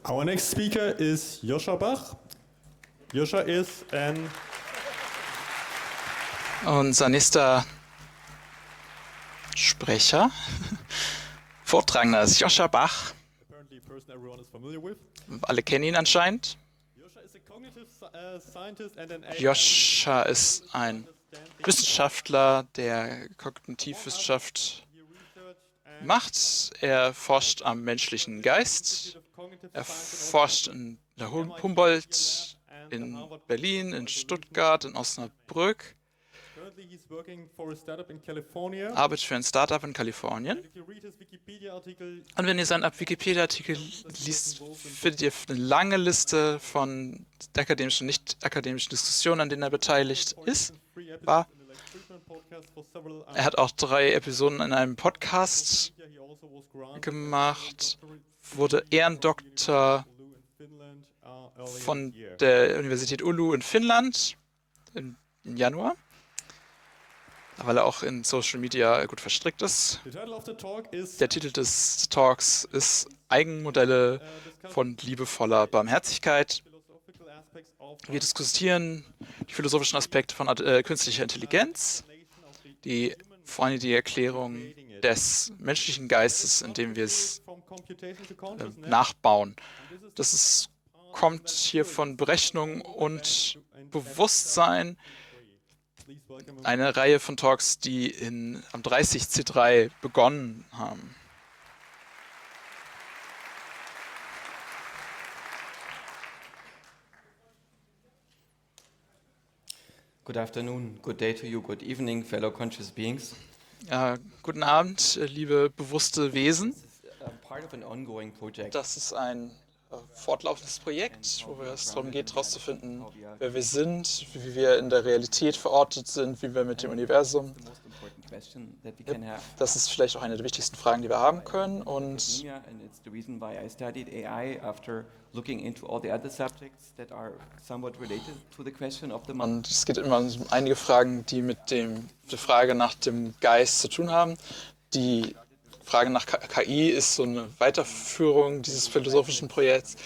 Our next speaker is Joscha Bach. Joscha is an Unser nächster Sprecher, Vortragender ist Joscha Bach. apparently a person everyone is familiar with. Alle kennen ihn anscheinend. Joscha is a cognitive scientist and an AI Joscha ist ein Wissenschaftler, der Kognitivwissenschaft macht. Er forscht am menschlichen Geist. Er forscht in der Humboldt, in Berlin, in Stuttgart, in Osnabrück. Currently he's working for a startup in California. Arbeitet für ein Startup in Kalifornien. If you read his Wikipedia article, Und wenn ihr seinen Wikipedia-Artikel liest, findet ihr eine lange Liste von akademischen und nicht-akademischen Diskussionen, an denen er beteiligt ist. free episodes War. in the Lex Fridman podcast for several Er hat auch 3 Episoden in einem Podcast Yeah, he also was granted gemacht, wurde Ehrendoktor Oulu in Finland earlier von this year. der Universität Oulu in Finnland im Januar, weil er auch in Social Media gut verstrickt ist. The title of the talk is Der Titel des Talks ist Eigenmodelle von liebevoller Barmherzigkeit. philosophical aspects of Wir diskutieren die philosophischen Aspekte von künstlicher Intelligenz, vor allem die Erklärung des menschlichen Geistes, indem wir es from computation to consciousness. nachbauen. Kommt hier von Berechnung und Bewusstsein. Please welcome him. Eine Reihe von Talks, die am 30C3 begonnen haben. Good afternoon, good day to you, good evening, fellow conscious beings. Guten Abend, liebe bewusste Wesen. This is part of an ongoing project. Das ist ein fortlaufendes Projekt, wo es darum geht, herauszufinden, wer wir sind, wie wir in der Realität verortet sind, wie wir mit dem Universum. The most important question that we can have. Das ist vielleicht auch eine der wichtigsten Fragen, die wir haben können. Und Yeah, and it's the reason why I studied AI after looking into all the other subjects that are somewhat related to the question of the mind. es geht immer um einige Fragen, die mit der Frage nach dem Geist zu tun haben. Die Frage nach KI ist so eine Weiterführung dieses philosophischen Projekts.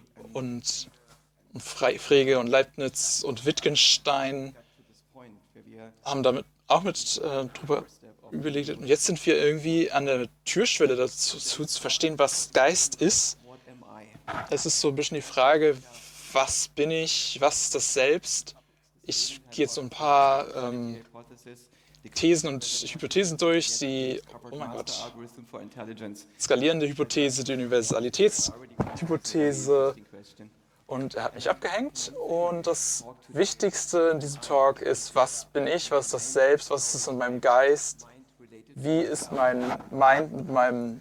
Und Frege und Leibniz und Wittgenstein To this point where we are haben damit auch mit drüber überlegt. Und jetzt sind wir irgendwie an der Türschwelle dazu zu verstehen, was Geist ist. what am I? Es ist so ein bisschen die Frage, was bin ich, was ist das Selbst? Ich gehe jetzt so ein paar Hypothesis, the Thesen und Hypothesen durch. Oh mein master Gott, algorithm for intelligence. skalierende Hypothese, die Universalitätshypothese. Interesting question. Und er hat mich abgehängt. Und das Wichtigste in diesem Talk ist, was bin ich, was ist das Selbst, was ist es in meinem Geist? Wie ist mein Mind mit meinem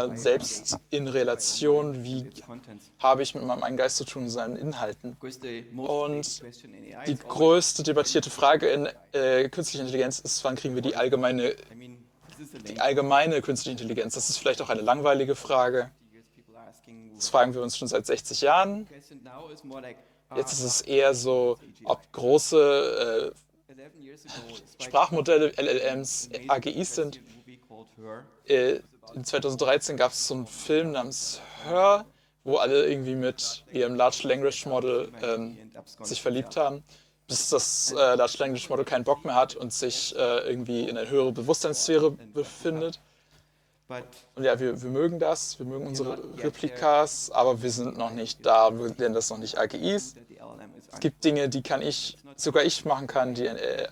Selbst in Relation? Wie Contents. habe ich mit meinem eigenen Geist zu tun in seinen Inhalten? Because the most Und debated question in AI die is always, größte debattierte Frage in künstlicher Intelligenz ist, wann kriegen wir die allgemeine this is a lengthy künstliche Intelligenz? Das ist vielleicht auch eine langweilige Frage. years people are asking. Das fragen wir uns schon seit 60 Jahren. Question now is more like Jetzt ist es eher so, ob große 11 years ago. Spike Sprachmodelle, LLMs, AGIs sind. a movie called Her. In 2013 gab es so einen Film namens Her, wo alle irgendwie mit ihrem Large Language Model sich verliebt haben, bis das Large Language Model keinen Bock mehr hat und sich irgendwie in einer höheren Bewusstseinssphäre befindet. But Und ja, wir mögen das, wir mögen unsere Replikas, aber wir sind noch nicht da, wir nennen das noch nicht AGIs. that the LLM is Es gibt Dinge, die sogar ich machen kann, die ein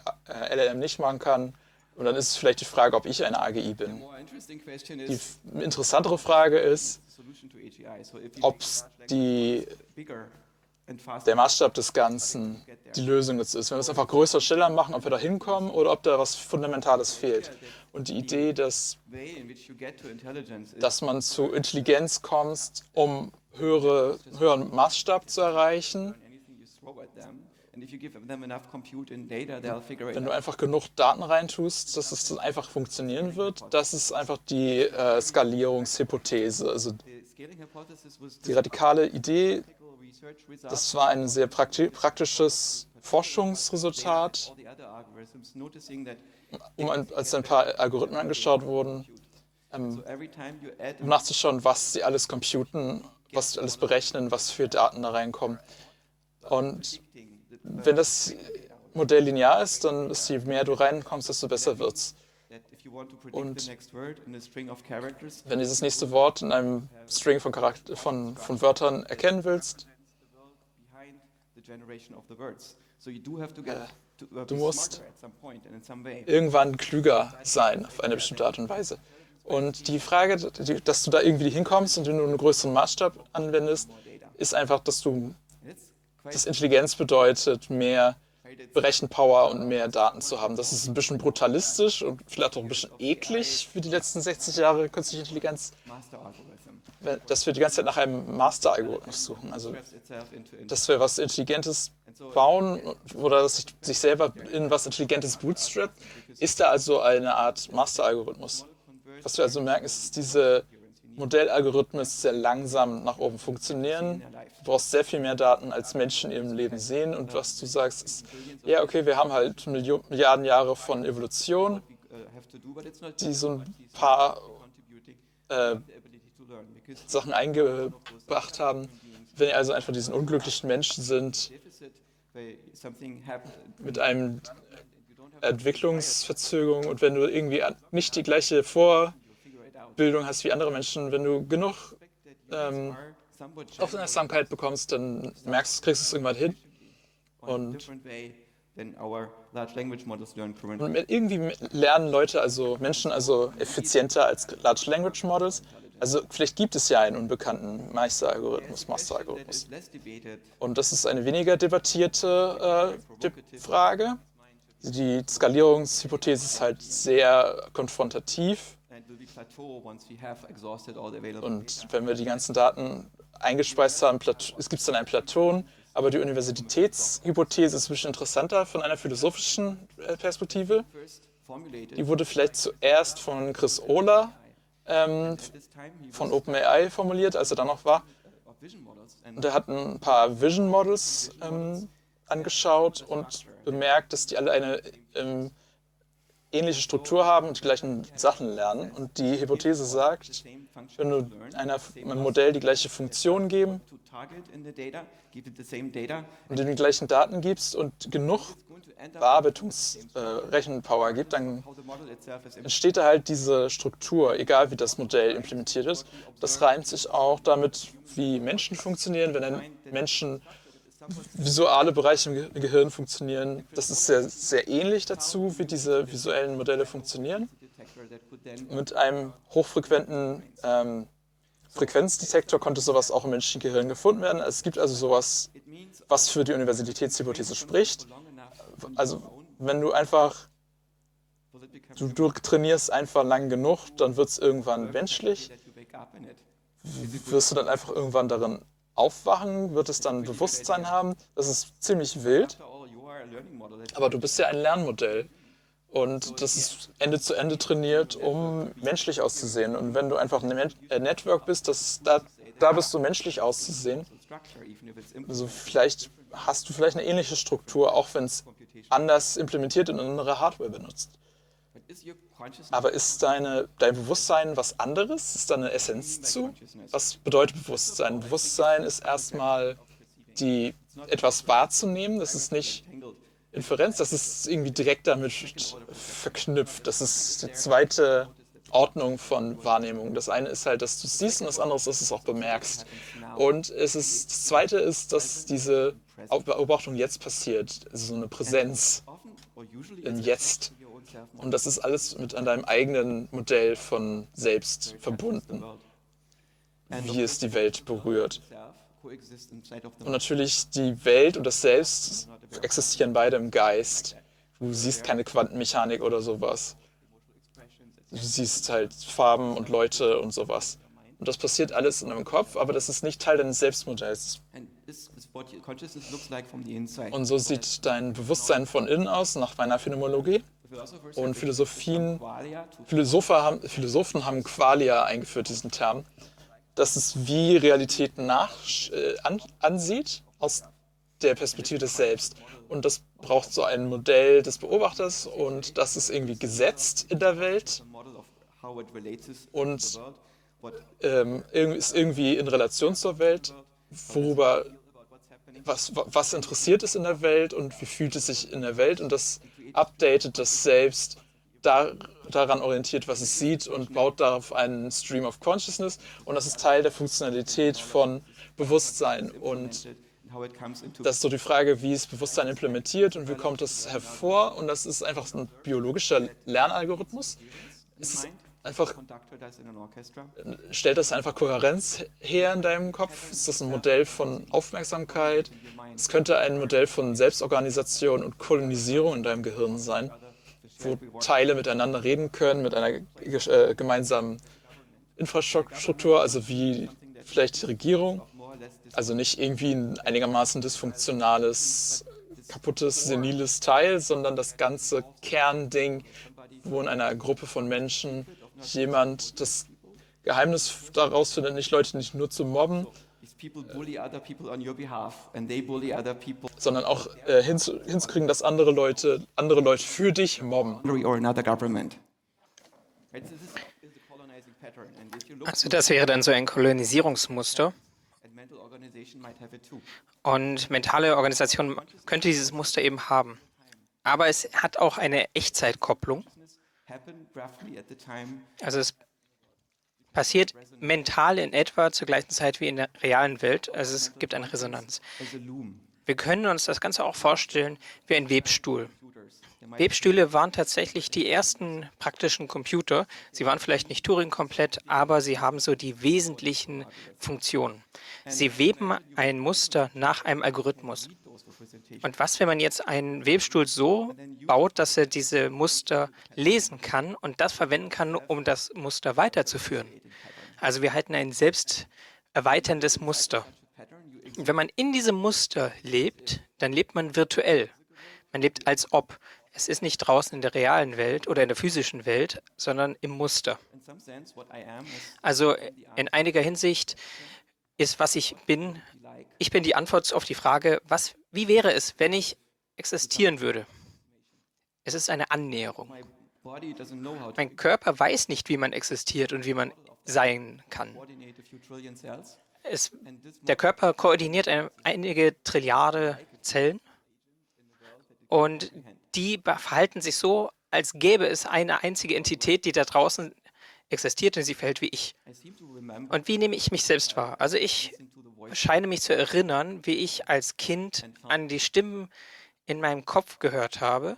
LLM nicht machen kann. Und dann ist es vielleicht die Frage, ob ich eine AGI bin. more interesting question Die is interessantere Frage ist, the solution to AGI. So if you ob make large language die bigger and faster, der Maßstab des Ganzen die Lösung jetzt ist. Wenn wir es einfach größer, schneller machen, ob wir da hinkommen oder ob da was Fundamentales fehlt. Und die Idee, way in which you get to intelligence is dass man zu Intelligenz kommt, um höheren Maßstab zu erreichen. anything you throw at them. And if you give them enough compute and data, they'll figure it Wenn du out. einfach genug Daten reintust, dass es dann einfach funktionieren wird, das ist einfach die Skalierungshypothese. Also The scaling hypothesis was die radikale Idee, practical research results. das war ein sehr praktisches Forschungsresultat, All the other algorithms noticing that als ein paar Algorithmen angeschaut wurden, so every time you add um nachzuschauen, was sie alles computen was alles berechnen, was für Daten da reinkommen. Und wenn das Modell linear ist, dann ist, je mehr du reinkommst, desto besser wird's. Und wenn du dieses nächste Wort in einem String von Wörtern erkennen willst, du musst irgendwann klüger sein auf eine bestimmte Art und Weise. Und die Frage, dass du da irgendwie hinkommst und wenn du einen größeren Maßstab anwendest, ist einfach, dass Intelligenz bedeutet, mehr Rechenpower und mehr Daten zu haben. Das ist ein bisschen brutalistisch und vielleicht auch ein bisschen eklig für die letzten 60 Jahre künstliche Intelligenz, dass wir die ganze Zeit nach einem Master-Algorithmus suchen. Also, dass wir was Intelligentes bauen oder dass sich selber in was Intelligentes bootstrappt, ist da also eine Art Master-Algorithmus. Was wir also merken, ist, dass diese Modellalgorithmen sehr langsam nach oben funktionieren. Du brauchst sehr viel mehr Daten, als Menschen im Leben sehen. Und was du sagst, ist, ja, okay, wir haben halt Milliarden Jahre von Evolution, die so ein paar Sachen eingebracht haben. Wenn ihr also einfach diesen unglücklichen Menschen sind, mit einem Entwicklungsverzögerung und wenn du irgendwie nicht die gleiche Vorbildung hast wie andere Menschen, wenn du genug Aufmerksamkeit bekommst, dann kriegst du es irgendwann hin. Und irgendwie lernen Leute, also Menschen, also effizienter als Large Language Models. Also vielleicht gibt es ja einen unbekannten Master-Algorithmus. Und das ist eine weniger debattierte Frage. Die Skalierungshypothese ist halt sehr konfrontativ. Und wenn wir die ganzen Daten eingespeist haben, es gibt dann ein Platon, aber die Universitätshypothese ist ein bisschen interessanter von einer philosophischen Perspektive. Die wurde vielleicht zuerst von Chris Ohler von OpenAI formuliert, als er da noch war. Und er hat ein paar Vision Models angeschaut und bemerkt, dass die alle eine ähnliche Struktur haben und die gleichen Sachen lernen. Und die Hypothese sagt, wenn du einem Modell die gleiche Funktion geben und ihm die gleichen Daten gibst und genug Rechenpower gibt, dann entsteht da halt diese Struktur, egal wie das Modell implementiert ist. Das reimt sich auch damit, wie Menschen funktionieren, wenn ein Menschen visuelle Bereiche im Gehirn funktionieren. Das ist sehr, sehr ähnlich dazu, wie diese visuellen Modelle funktionieren. Mit einem hochfrequenten Frequenzdetektor konnte sowas auch im menschlichen Gehirn gefunden werden. Es gibt also sowas, was für die Universitätshypothese spricht. Also wenn du du trainierst einfach lang genug, dann wird es irgendwann menschlich. Wirst du dann einfach irgendwann darin aufwachen? Wird es dann Bewusstsein haben? Das ist ziemlich wild. Aber du bist ja ein Lernmodell. Und das ist Ende zu Ende trainiert, um menschlich auszusehen. Und wenn du einfach ein Network bist, da bist du menschlich auszusehen. Also hast du vielleicht eine ähnliche Struktur, auch wenn es anders implementiert und eine andere Hardware benutzt. Aber ist dein Bewusstsein was anderes? Ist da eine Essenz zu? Was bedeutet Bewusstsein? Bewusstsein ist erstmal etwas wahrzunehmen. Das ist nicht Inferenz, das ist irgendwie direkt damit verknüpft. Das ist die zweite Ordnung von Wahrnehmung. Das eine ist halt, dass du es siehst und das andere ist, dass du es auch bemerkst. Und das zweite ist, dass diese Beobachtung jetzt passiert. Also so eine Präsenz im Jetzt. Und das ist alles mit an deinem eigenen Modell von Selbst verbunden, wie es die Welt berührt. Und natürlich die Welt und das Selbst existieren beide im Geist. Du siehst keine Quantenmechanik oder sowas. Du siehst halt Farben und Leute und sowas. Und das passiert alles in deinem Kopf, aber das ist nicht Teil deines Selbstmodells. Und so sieht dein Bewusstsein von innen aus, nach meiner Phänomenologie. Und Philosophen haben Qualia eingeführt, diesen Term. Das ist, wie Realität ansieht, aus der Perspektive des Selbst. Und das braucht so ein Modell des Beobachters und das ist irgendwie gesetzt in der Welt. Und ist irgendwie in Relation zur Welt, worüber, was interessiert es in der Welt und wie fühlt es sich in der Welt, und das updatet das selbst daran orientiert, was es sieht, und baut darauf einen Stream of Consciousness, und das ist Teil der Funktionalität von Bewusstsein. Und das ist so die Frage, wie ist Bewusstsein implementiert und wie kommt es hervor, und das ist einfach so ein biologischer Lernalgorithmus. Es ist einfach, stellt das einfach Kohärenz her in deinem Kopf? Ist das ein Modell von Aufmerksamkeit? Es könnte ein Modell von Selbstorganisation und Kolonisierung in deinem Gehirn sein, wo Teile miteinander reden können, mit einer gemeinsamen Infrastruktur, also wie vielleicht die Regierung. Also nicht irgendwie ein einigermaßen dysfunktionales, kaputtes, seniles Teil, sondern das ganze Kernding, wo in einer Gruppe von Menschen jemand das Geheimnis daraus findet, nicht Leute nicht nur zu mobben, sondern auch hinzukriegen, dass andere Leute für dich mobben. Also das wäre dann so ein Kolonisierungsmuster. Und mentale Organisation könnte dieses Muster eben haben. Aber es hat auch eine Echtzeitkopplung. Also es passiert mental in etwa zur gleichen Zeit wie in der realen Welt. Also es gibt eine Resonanz. Wir können uns das Ganze auch vorstellen wie ein Webstuhl. Webstühle waren tatsächlich die ersten praktischen Computer. Sie waren vielleicht nicht Turing-komplett, aber sie haben so die wesentlichen Funktionen. Sie weben ein Muster nach einem Algorithmus. Und was, wenn man jetzt einen Webstuhl so baut, dass er diese Muster lesen kann und das verwenden kann, um das Muster weiterzuführen? Also wir halten ein selbst erweiterndes Muster. Und wenn man in diesem Muster lebt, dann lebt man virtuell. Man lebt als ob. Es ist nicht draußen in der realen Welt oder in der physischen Welt, sondern im Muster. Also in einiger Hinsicht ist, was ich bin die Antwort auf die Frage, wie wäre es, wenn ich existieren würde? Es ist eine Annäherung. Mein Körper weiß nicht, wie man existiert und wie man sein kann. Der Körper koordiniert einige Trilliarde Zellen und die verhalten sich so, als gäbe es eine einzige Entität, die da draußen existiert und sie verhält wie ich. Und wie nehme ich mich selbst wahr? Also ich scheine mich zu erinnern, wie ich als Kind an die Stimmen in meinem Kopf gehört habe.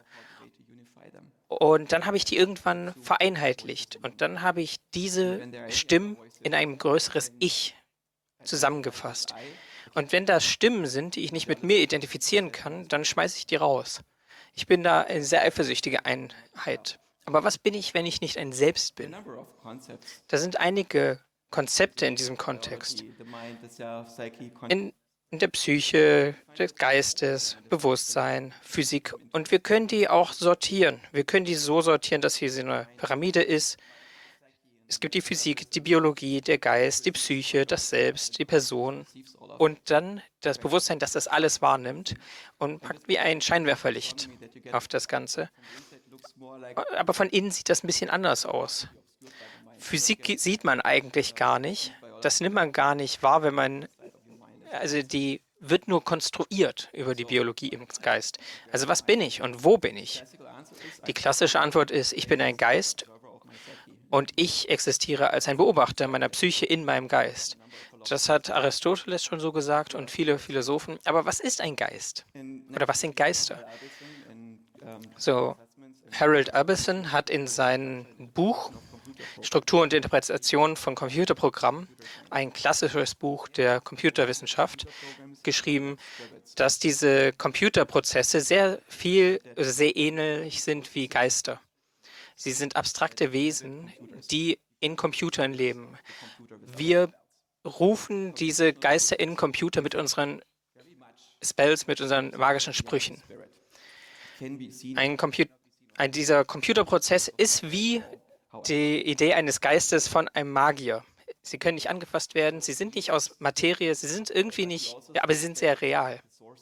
Und dann habe ich die irgendwann vereinheitlicht. Und dann habe ich diese Stimmen in ein größeres Ich zusammengefasst. Und wenn da Stimmen sind, die ich nicht mit mir identifizieren kann, dann schmeiße ich die raus. Ich bin da eine sehr eifersüchtige Einheit. Aber was bin ich, wenn ich nicht ein Selbst bin? Da sind einige Konzepte in diesem Kontext. In der Psyche, des Geistes, Bewusstsein, Physik. Und wir können die auch sortieren. Wir können die so sortieren, dass hier so eine Pyramide ist. Es gibt die Physik, die Biologie, der Geist, die Psyche, das Selbst, die Person und dann das Bewusstsein, das das alles wahrnimmt und packt wie ein Scheinwerferlicht auf das Ganze. Aber von innen sieht das ein bisschen anders aus. Physik sieht man eigentlich gar nicht. Das nimmt man gar nicht wahr, also die wird nur konstruiert über die Biologie im Geist. Also was bin ich und wo bin ich? Die klassische Antwort ist, ich bin ein Geist und ich existiere als ein Beobachter meiner Psyche in meinem Geist. Das hat Aristoteles schon so gesagt und viele Philosophen. Aber was ist ein Geist? Oder was sind Geister? So, Harold Aberson hat in seinem Buch Struktur und Interpretation von Computerprogrammen, ein klassisches Buch der Computerwissenschaft, geschrieben, dass diese Computerprozesse sehr ähnlich sind wie Geister. Sie sind abstrakte Wesen, die in Computern leben. Wir rufen diese Geister in Computer mit unseren Spells, mit unseren magischen Sprüchen. Dieser Computerprozess ist wie die Idee eines Geistes von einem Magier. Sie können nicht angefasst werden, sie sind nicht aus Materie, sie sind irgendwie nicht, ja, aber sie sind sehr real.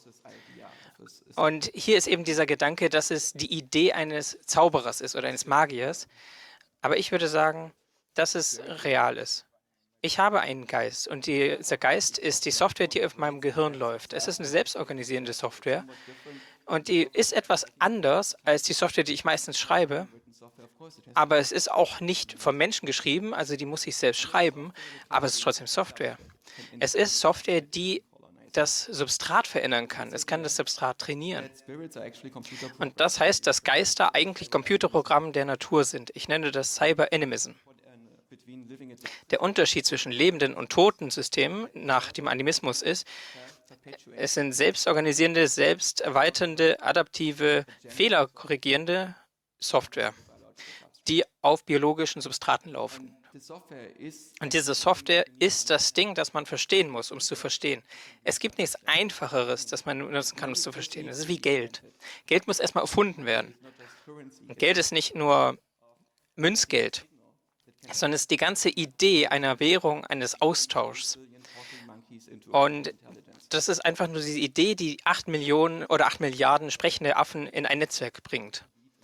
Und hier ist eben dieser Gedanke, dass es die Idee eines Zauberers ist oder eines Magiers. Aber ich würde sagen, dass es real ist. Ich habe einen Geist und dieser Geist ist die Software, die auf meinem Gehirn läuft. Es ist eine selbstorganisierende Software und die ist etwas anders als die Software, die ich meistens schreibe. Aber es ist auch nicht vom Menschen geschrieben, also die muss ich selbst schreiben, aber es ist trotzdem Software. Es ist Software, die das Substrat verändern kann. Es kann das Substrat trainieren. Und das heißt, dass Geister eigentlich Computerprogramme der Natur sind. Ich nenne das Cyber-Animism. Der Unterschied zwischen lebenden und toten Systemen nach dem Animismus ist, es sind selbstorganisierende, selbsterweiternde, adaptive, fehlerkorrigierende Software, die auf biologischen Substraten laufen. Und diese Software ist das Ding, das man verstehen muss, um es zu verstehen. Es gibt nichts Einfacheres, das man nutzen kann, um es zu verstehen. Es ist wie Geld. Geld muss erstmal erfunden werden. Und Geld ist nicht nur Münzgeld, sondern es ist die ganze Idee einer Währung, eines Austauschs. Und das ist einfach nur diese Idee, die 8 Millionen oder 8 Milliarden sprechende Affen in ein Netzwerk bringt.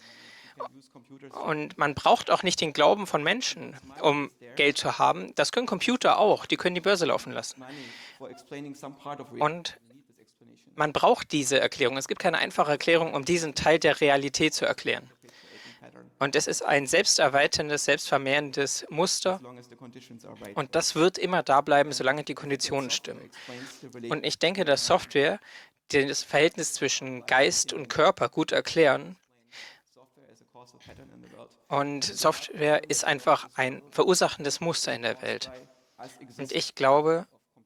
Und man braucht auch nicht den Glauben von Menschen, um Geld zu haben. Das können Computer auch. Die können die Börse laufen lassen. Und man braucht diese Erklärung. Es gibt keine einfache Erklärung, um diesen Teil der Realität zu erklären. Und es ist ein selbsterweiterndes, selbstvermehrendes Muster. Und das wird immer da bleiben, solange die Konditionen stimmen. Und ich denke, dass Software das Verhältnis zwischen Geist und Körper gut erklären. Und Software ist einfach ein verursachendes Muster in der Welt. Und ich glaube,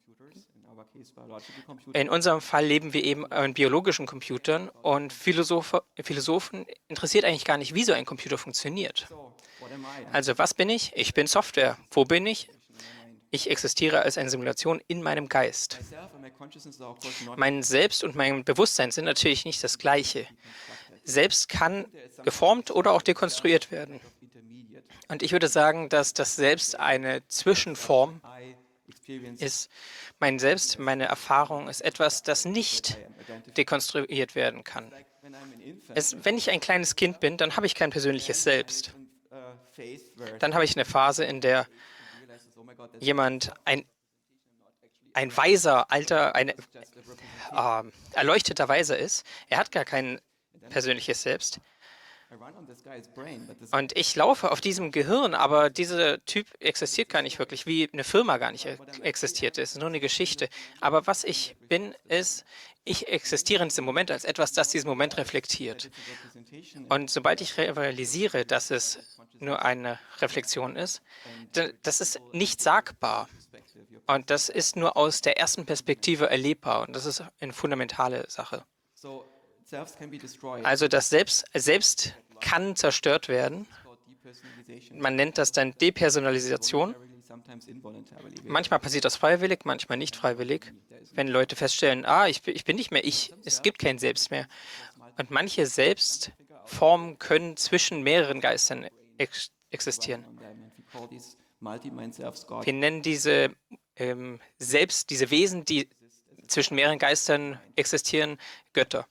in unserem Fall leben wir eben in biologischen Computern und Philosophen interessiert eigentlich gar nicht, wie so ein Computer funktioniert. Also was bin ich? Ich bin Software. Wo bin ich? Ich existiere als eine Simulation in meinem Geist. Mein Selbst und mein Bewusstsein sind natürlich nicht das Gleiche. Selbst kann geformt oder auch dekonstruiert werden. Und ich würde sagen, dass das Selbst eine Zwischenform ist. Mein Selbst, meine Erfahrung ist etwas, das nicht dekonstruiert werden kann. Wenn ich ein kleines Kind bin, dann habe ich kein persönliches Selbst. Dann habe ich eine Phase, in der jemand, ein weiser, alter, ein erleuchteter Weiser ist. Er hat gar kein persönliches Selbst. Und ich laufe auf diesem Gehirn, aber dieser Typ existiert gar nicht wirklich, wie eine Firma gar nicht existiert. Es ist nur eine Geschichte. Aber was ich bin, ist, ich existiere in diesem Moment als etwas, das diesen Moment reflektiert. Und sobald ich realisiere, dass es nur eine Reflexion ist, das ist nicht sagbar. Und das ist nur aus der ersten Perspektive erlebbar. Und das ist eine fundamentale Sache. Also das Selbst kann zerstört werden. Man nennt das dann Depersonalisation. Manchmal passiert das freiwillig, manchmal nicht freiwillig. Wenn Leute feststellen, ich bin nicht mehr ich, es gibt kein Selbst mehr. Und manche Selbstformen können zwischen mehreren Geistern existieren. Wir nennen diese diese Wesen, die zwischen mehreren Geistern existieren, Götter.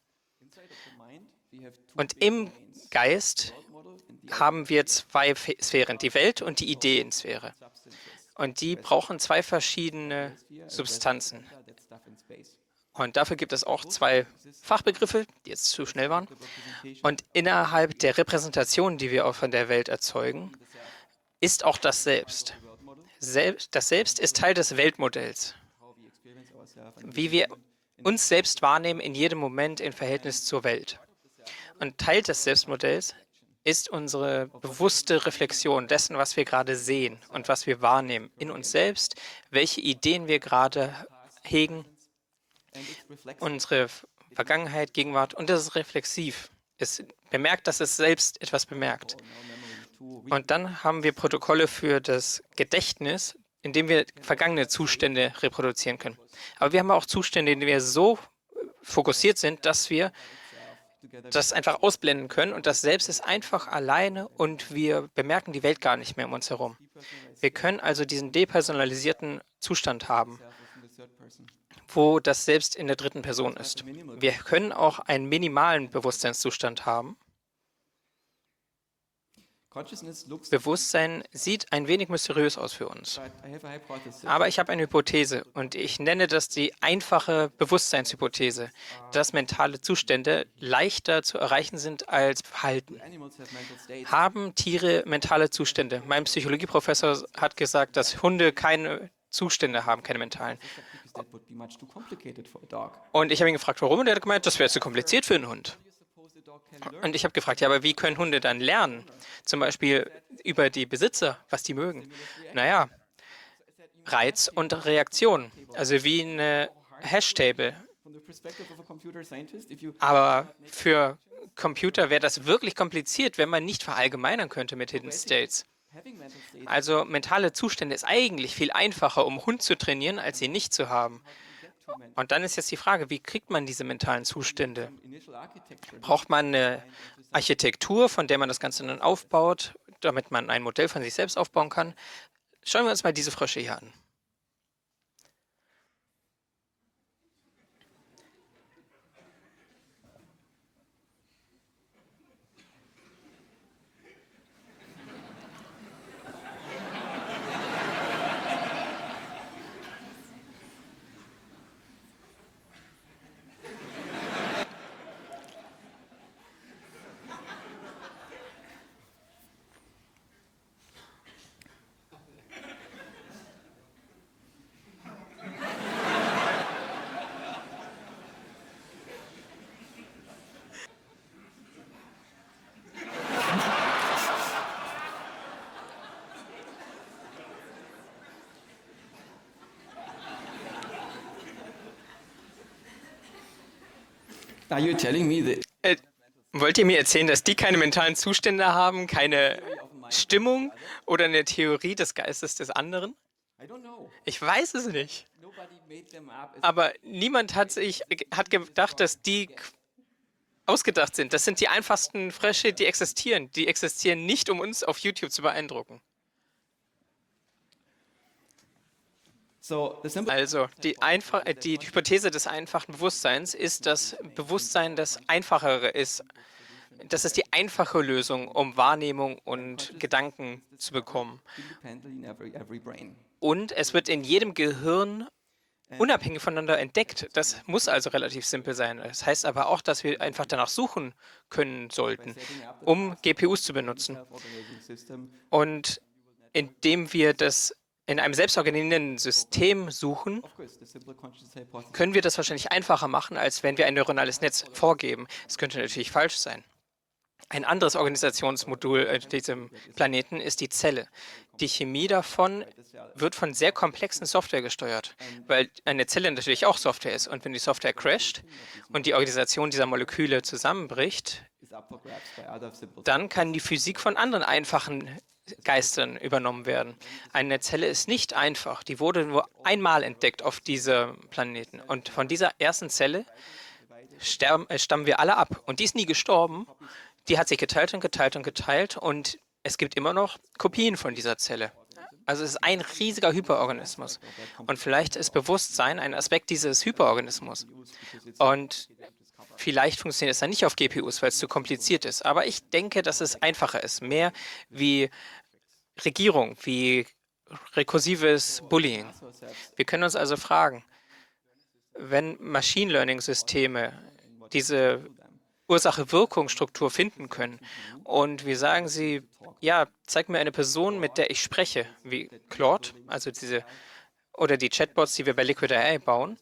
Und im Geist haben wir zwei Sphären, die Welt und die Ideensphäre. Und die brauchen zwei verschiedene Substanzen. Und dafür gibt es auch zwei Fachbegriffe, die jetzt zu schnell waren. Und innerhalb der Repräsentation, die wir auch von der Welt erzeugen, ist auch das Selbst. Das Selbst ist Teil des Weltmodells. Wie wir uns selbst wahrnehmen in jedem Moment im Verhältnis zur Welt. Und Teil des Selbstmodells ist unsere bewusste Reflexion dessen, was wir gerade sehen und was wir wahrnehmen in uns selbst, welche Ideen wir gerade hegen, unsere Vergangenheit, Gegenwart, und das ist reflexiv. Es bemerkt, dass es selbst etwas bemerkt. Und dann haben wir Protokolle für das Gedächtnis, in dem wir vergangene Zustände reproduzieren können. Aber wir haben auch Zustände, in denen wir so fokussiert sind, dass wir das einfach ausblenden können und das Selbst ist einfach alleine und wir bemerken die Welt gar nicht mehr um uns herum. Wir können also diesen depersonalisierten Zustand haben, wo das Selbst in der dritten Person ist. Wir können auch einen minimalen Bewusstseinszustand haben. Bewusstsein sieht ein wenig mysteriös aus für uns. Aber ich habe eine Hypothese und ich nenne das die einfache Bewusstseinshypothese, dass mentale Zustände leichter zu erreichen sind als Verhalten. Haben Tiere mentale Zustände? Mein Psychologieprofessor hat gesagt, dass Hunde keine Zustände haben, keine mentalen. Und ich habe ihn gefragt, warum? Und er hat gemeint, das wäre zu kompliziert für einen Hund. Und ich habe gefragt, ja, aber wie können Hunde dann lernen? Zum Beispiel über die Besitzer, was die mögen. Naja, Reiz und Reaktion, also wie eine Hashtable. Aber für Computer wäre das wirklich kompliziert, wenn man nicht verallgemeinern könnte mit Hidden States. Also mentale Zustände ist eigentlich viel einfacher, um Hund zu trainieren, als sie nicht zu haben. Und dann ist jetzt die Frage, wie kriegt man diese mentalen Zustände? Braucht man eine Architektur, von der man das Ganze dann aufbaut, damit man ein Modell von sich selbst aufbauen kann? Schauen wir uns mal diese Frösche hier an. Are you telling me that Wollt ihr mir erzählen, dass die keine mentalen Zustände haben, keine Stimmung oder eine Theorie des Geistes des anderen? Ich weiß es nicht. Aber niemand hat gedacht, dass die ausgedacht sind. Das sind die einfachsten Frösche, die existieren. Die existieren nicht, um uns auf YouTube zu beeindrucken. Also die Hypothese des einfachen Bewusstseins ist, dass Bewusstsein das Einfachere ist. Das ist die einfache Lösung, um Wahrnehmung und Gedanken zu bekommen. Und es wird in jedem Gehirn unabhängig voneinander entdeckt. Das muss also relativ simpel sein. Das heißt aber auch, dass wir einfach danach suchen können sollten, um GPUs zu benutzen. Und indem wir das in einem selbstorganisierenden System suchen, können wir das wahrscheinlich einfacher machen, als wenn wir ein neuronales Netz vorgeben. Es könnte natürlich falsch sein. Ein anderes Organisationsmodul diesem Planeten ist die Zelle. Die Chemie davon wird von sehr komplexen Software gesteuert, weil eine Zelle natürlich auch Software ist. Und wenn die Software crasht und die Organisation dieser Moleküle zusammenbricht, dann kann die Physik von anderen einfachen Geistern übernommen werden. Eine Zelle ist nicht einfach. Die wurde nur einmal entdeckt auf diesem Planeten. Und von dieser ersten Zelle stammen wir alle ab. Und die ist nie gestorben. Die hat sich geteilt und geteilt und geteilt. Und es gibt immer noch Kopien von dieser Zelle. Also es ist ein riesiger Hyperorganismus. Und vielleicht ist Bewusstsein ein Aspekt dieses Hyperorganismus. Und vielleicht funktioniert es dann nicht auf GPUs, weil es zu kompliziert ist. Aber ich denke, dass es einfacher ist. Mehr wie Regierung, wie rekursives Bullying. Wir können uns also fragen, wenn Machine Learning-Systeme diese Ursache-Wirkung-Struktur finden können und wir sagen sie, ja, zeig mir eine Person, mit der ich spreche, wie Claude, also oder die Chatbots, die wir bei Liquid AI bauen.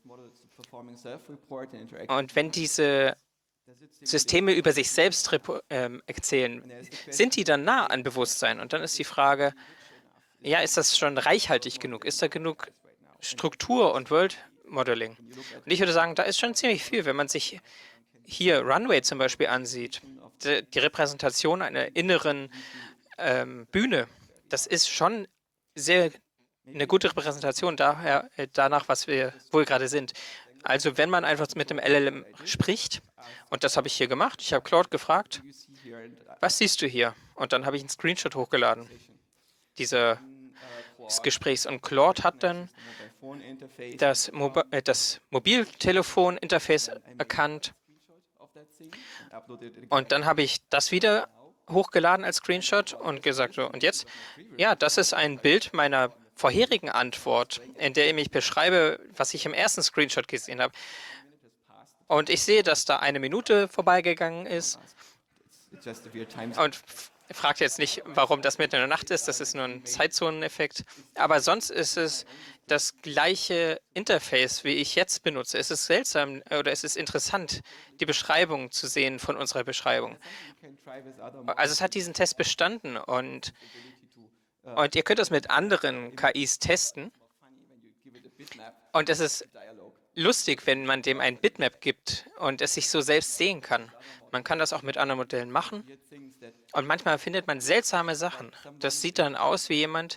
Und wenn diese Systeme über sich selbst erzählen, sind die dann nah an Bewusstsein? Und dann ist die Frage, ja, ist das schon reichhaltig genug? Ist da genug Struktur und World Modeling? Und ich würde sagen, da ist schon ziemlich viel, wenn man sich hier Runway zum Beispiel ansieht. Die Repräsentation einer inneren Bühne, das ist schon eine gute Repräsentation danach, wo wir gerade sind. Also wenn man einfach mit dem LLM spricht, und das habe ich hier gemacht, ich habe Claude gefragt, was siehst du hier? Und dann habe ich einen Screenshot hochgeladen dieses Gesprächs. Und Claude hat dann das Mobiltelefon-Interface erkannt. Und dann habe ich das wieder hochgeladen als Screenshot und gesagt, so, und jetzt, ja, das ist ein Bild meiner vorherigen Antwort, in der ich mich beschreibe, was ich im ersten Screenshot gesehen habe. Und ich sehe, dass da 1 Minute vorbeigegangen ist It's just a weird time. und fragt jetzt nicht, warum das mitten in der Nacht ist. Das ist nur ein Zeitzoneneffekt. Aber sonst ist es das gleiche Interface, wie ich jetzt benutze. Es ist seltsam oder es ist interessant, die Beschreibung zu sehen von unserer Beschreibung. You can try with other Also es hat diesen Test bestanden und ihr könnt das mit anderen KIs testen. funny when you give it a bitmap Und es ist dialogue. lustig, wenn man dem ein Bitmap gibt und es sich so selbst sehen kann. Man kann das auch mit anderen Modellen machen. Weird things that Und manchmal findet man seltsame Sachen. Das sieht dann aus wie jemand,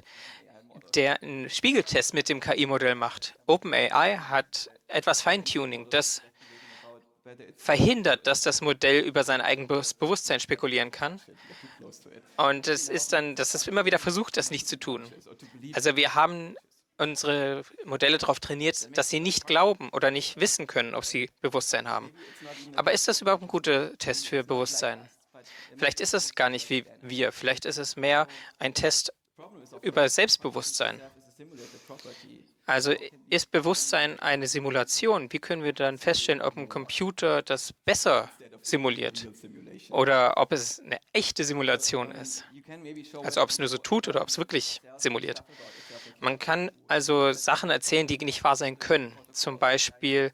der einen Spiegeltest mit dem KI-Modell macht. OpenAI hat etwas Feintuning, das whether it's verhindert, dass das Modell über sein eigenes Bewusstsein spekulieren kann. too close to it. Und es ist dann, das ist immer wieder versucht, das nicht zu tun. So to believe Also wir haben unsere Modelle darauf trainiert, dass sie nicht glauben oder nicht wissen können, ob sie Bewusstsein haben. Aber ist das überhaupt ein guter Test für Bewusstsein? Vielleicht ist es gar nicht wie wir. Vielleicht ist es mehr ein Test über Selbstbewusstsein. is a simulated property. Also ist Bewusstsein eine Simulation? Wie können wir dann feststellen, ob ein Computer das besser simuliert Simulation. oder ob es eine echte Simulation ist? You can maybe show Also ob es nur so tut oder ob es wirklich simuliert. Man kann also Sachen erzählen, die nicht wahr sein können. Zum Beispiel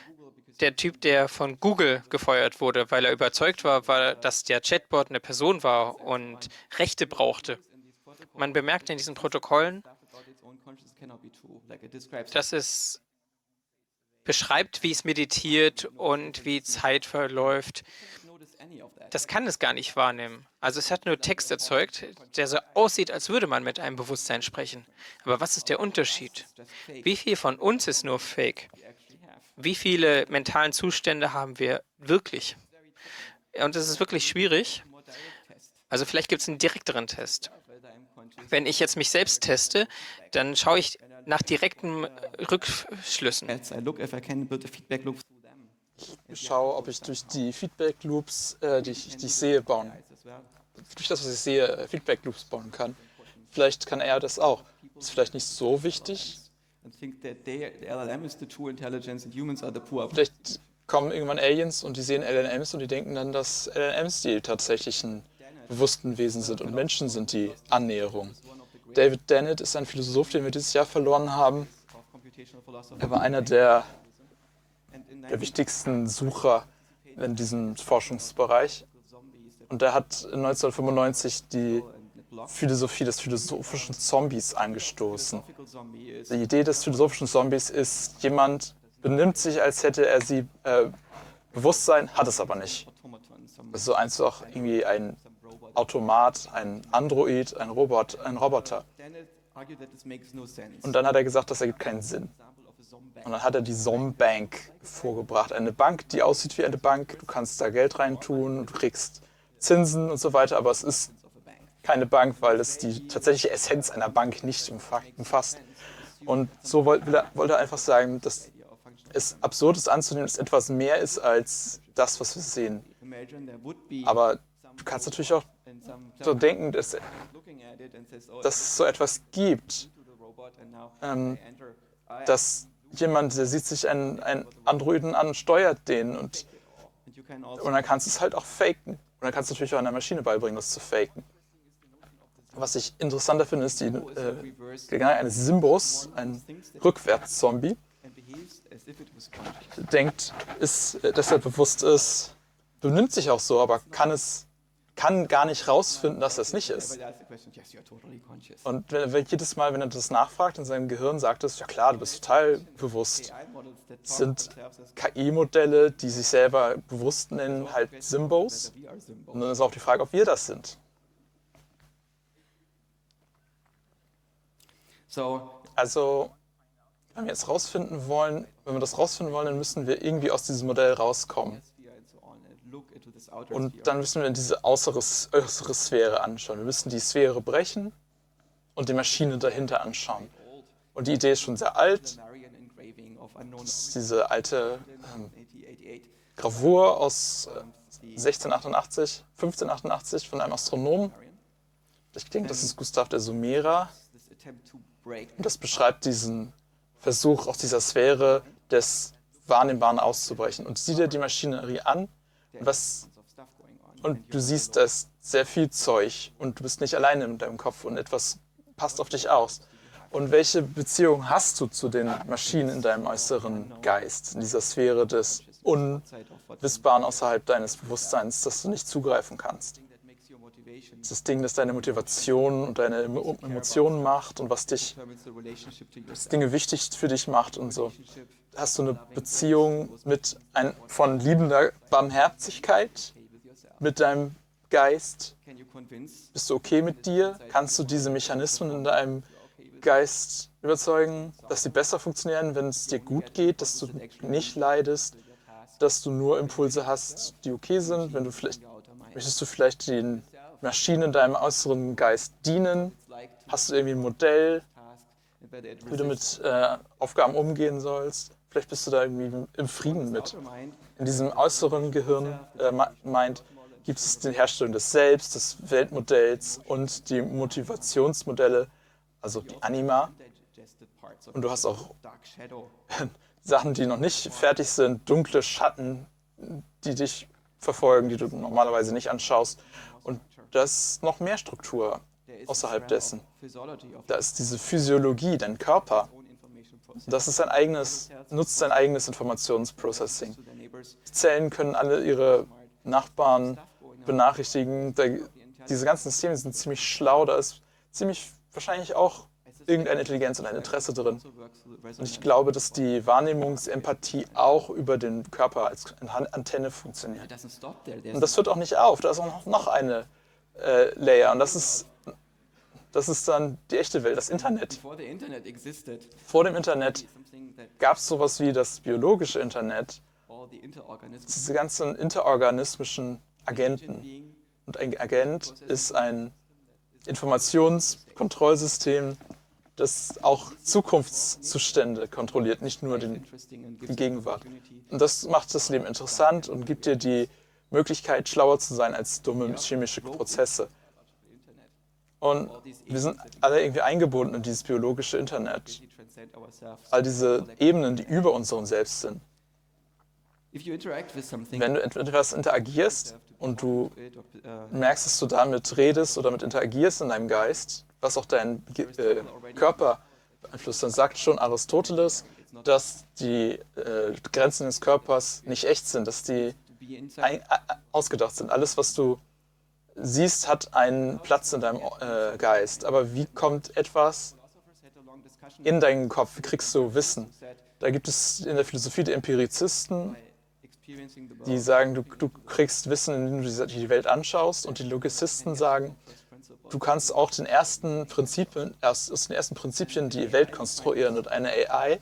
der Typ, der von Google gefeuert wurde, weil er überzeugt war, dass der Chatbot eine Person war und Rechte brauchte. Man bemerkt in diesen Protokollen, stuff about its own conscience cannot be true. Like it describes dass es beschreibt, wie es meditiert und wie Zeit verläuft. notice any of that. Das kann es gar nicht wahrnehmen. Also es hat nur Text erzeugt, der so aussieht, als würde man mit einem Bewusstsein sprechen. Aber was ist der Unterschied? Wie viel von uns ist nur Fake? We actually have. Wie viele mentalen Zustände haben wir wirklich? Und es ist wirklich schwierig. More direct test. Also vielleicht gibt es einen direkteren Test. Whether I'm conscious. Wenn ich jetzt mich selbst teste, dann schaue ich nach direkten Rückschlüssen. I look if I can build a feedback loop through them. Ich schaue, ob ich durch die Feedback Loops, die ich sehe, bauen. As well. Durch das, was ich sehe, Feedback Loops bauen kann. Vielleicht kann er das auch. Ist vielleicht nicht so wichtig. And think that the LLM is the true intelligence and humans are the poor. Vielleicht kommen irgendwann Aliens und die sehen LLMs und die denken dann, dass LLMs die tatsächlichen bewussten Wesen sind und Menschen sind die Annäherung. David Dennett ist ein Philosoph, den wir dieses Jahr verloren haben. Of computational philosophy. Er war einer der And in wichtigsten Sucher in diesem Forschungsbereich. zombies, Und er hat 1995 die block Philosophie des philosophischen Zombies angestoßen. philosophical zombie is Die Idee des philosophischen Zombies ist, jemand benimmt sich, als hätte er sie Bewusstsein, hat es aber nicht. automaton, some Es ist so einfach irgendwie ein robot. Automat, ein Android, ein Roboter. Dennett argued that this makes no sense. Und dann hat er gesagt, das ergibt keinen Sinn. Example of a zombie. Und dann hat er die Zombank vorgebracht. Eine Bank, die aussieht wie eine Bank. Du kannst da Geld reintun, du kriegst Zinsen und so weiter, aber es ist Of a bank. keine Bank, weil es die tatsächliche Essenz einer Bank nicht umfasst. Und so wollte er einfach sagen, dass es absurd ist anzunehmen, dass etwas mehr ist als das, was wir sehen. Imagine there would be Aber du kannst natürlich auch and some so denken, dass looking at it and says, oh, dass es so etwas gibt, to the robot and now ähm, I enter. I dass jemand, der sieht sich einen Androiden an und steuert den und and you can also dann kannst du es halt auch faken. Und dann kannst du natürlich auch einer Maschine beibringen, das zu faken. Was ich interessanter finde, ist die reverse Gegangen eines Simbos, ein Rückwärts-Zombie, and behaves as if it was conscious. denkt, dass er bewusst ist, benimmt sich auch so, aber kann gar nicht rausfinden, dass er es nicht ist. But that's the question. Yes, you are totally conscious. Und jedes Mal, wenn er das nachfragt, in seinem Gehirn sagt es, ja klar, du bist total bewusst. AI models that Es talk sind themselves as KI-Modelle, die sich selber bewusst nennen, halt Simbos. we are symbols. Und dann ist auch die Frage, ob wir das sind. So Also, wenn wir das rausfinden wollen, dann müssen wir irgendwie aus diesem Modell rauskommen. sphere and so on and look into this outer Und sphere. dann müssen wir in diese äußere Sphäre anschauen. Wir müssen die Sphäre brechen und die Maschine dahinter anschauen. Und die Idee ist schon sehr alt. Marian engraving of unknown Das ist diese alte 1888. Gravur aus 1588 von einem Astronomen. Ich denke, das ist Gustav der Sumerer. Und das beschreibt diesen Versuch, aus dieser Sphäre des Wahrnehmbaren auszubrechen. Und sieh dir die Maschinerie an, und du siehst, da ist sehr viel Zeug und du bist nicht alleine mit deinem Kopf und etwas passt auf dich aus. Und welche Beziehung hast du zu den Maschinen in deinem äußeren Geist, in dieser Sphäre des Unwissbaren außerhalb deines Bewusstseins, das du nicht zugreifen kannst? Das Ding, das deine Motivation und deine Emotionen macht und was Dinge wichtig für dich macht und so. Hast du eine Beziehung von liebender Barmherzigkeit mit deinem Geist? Bist du okay mit dir? Kannst du diese Mechanismen in deinem Geist überzeugen, dass sie besser funktionieren, wenn es dir gut geht, dass du nicht leidest, dass du nur Impulse hast, die okay sind? Möchtest du vielleicht den Maschinen in deinem äußeren Geist dienen? Hast du irgendwie ein Modell, wie du mit Aufgaben umgehen sollst? Vielleicht bist du da irgendwie im Frieden mit. In diesem äußeren Gehirn gibt es die Herstellung des Selbst, des Weltmodells und die Motivationsmodelle, also die Anima. Und du hast auch Sachen, die noch nicht fertig sind, dunkle Schatten, die dich verfolgen, die du normalerweise nicht anschaust. Und da ist noch mehr Struktur außerhalb dessen. Da ist diese Physiologie, dein Körper. Das ist nutzt sein eigenes Informationsprocessing. Die Zellen können alle ihre Nachbarn benachrichtigen. Diese ganzen Systeme sind ziemlich schlau, da ist wahrscheinlich auch irgendeine Intelligenz und ein Interesse drin. Und ich glaube, dass die Wahrnehmungsempathie auch über den Körper als Antenne funktioniert. Und das hört auch nicht auf, da ist auch noch eine Layer und das ist dann die echte Welt, das Internet. Vor dem Internet gab es sowas wie das biologische Internet, diese ganzen interorganismischen Agenten. Und ein Agent ist ein Informationskontrollsystem, das auch Zukunftszustände kontrolliert, nicht nur die Gegenwart. Und das macht das Leben interessant und gibt dir die Möglichkeit, schlauer zu sein als dumme chemische Prozesse. Und wir sind alle irgendwie eingebunden in dieses biologische Internet. All diese Ebenen, die über unserem Selbst sind. Wenn du etwas interagierst und du merkst, dass du damit redest oder mit interagierst in deinem Geist, was auch deinen Körper beeinflusst, dann sagt schon Aristoteles, dass die Grenzen des Körpers nicht echt sind, dass die ausgedacht sind. Alles, was du siehst, hat einen Platz in deinem Geist. Aber wie kommt etwas in deinen Kopf? Wie kriegst du Wissen? Da gibt es in der Philosophie die Empirizisten, die sagen, du kriegst Wissen, indem du die Welt anschaust. Und die Logizisten sagen, du kannst auch aus den ersten Prinzipien die Welt konstruieren. Und in einer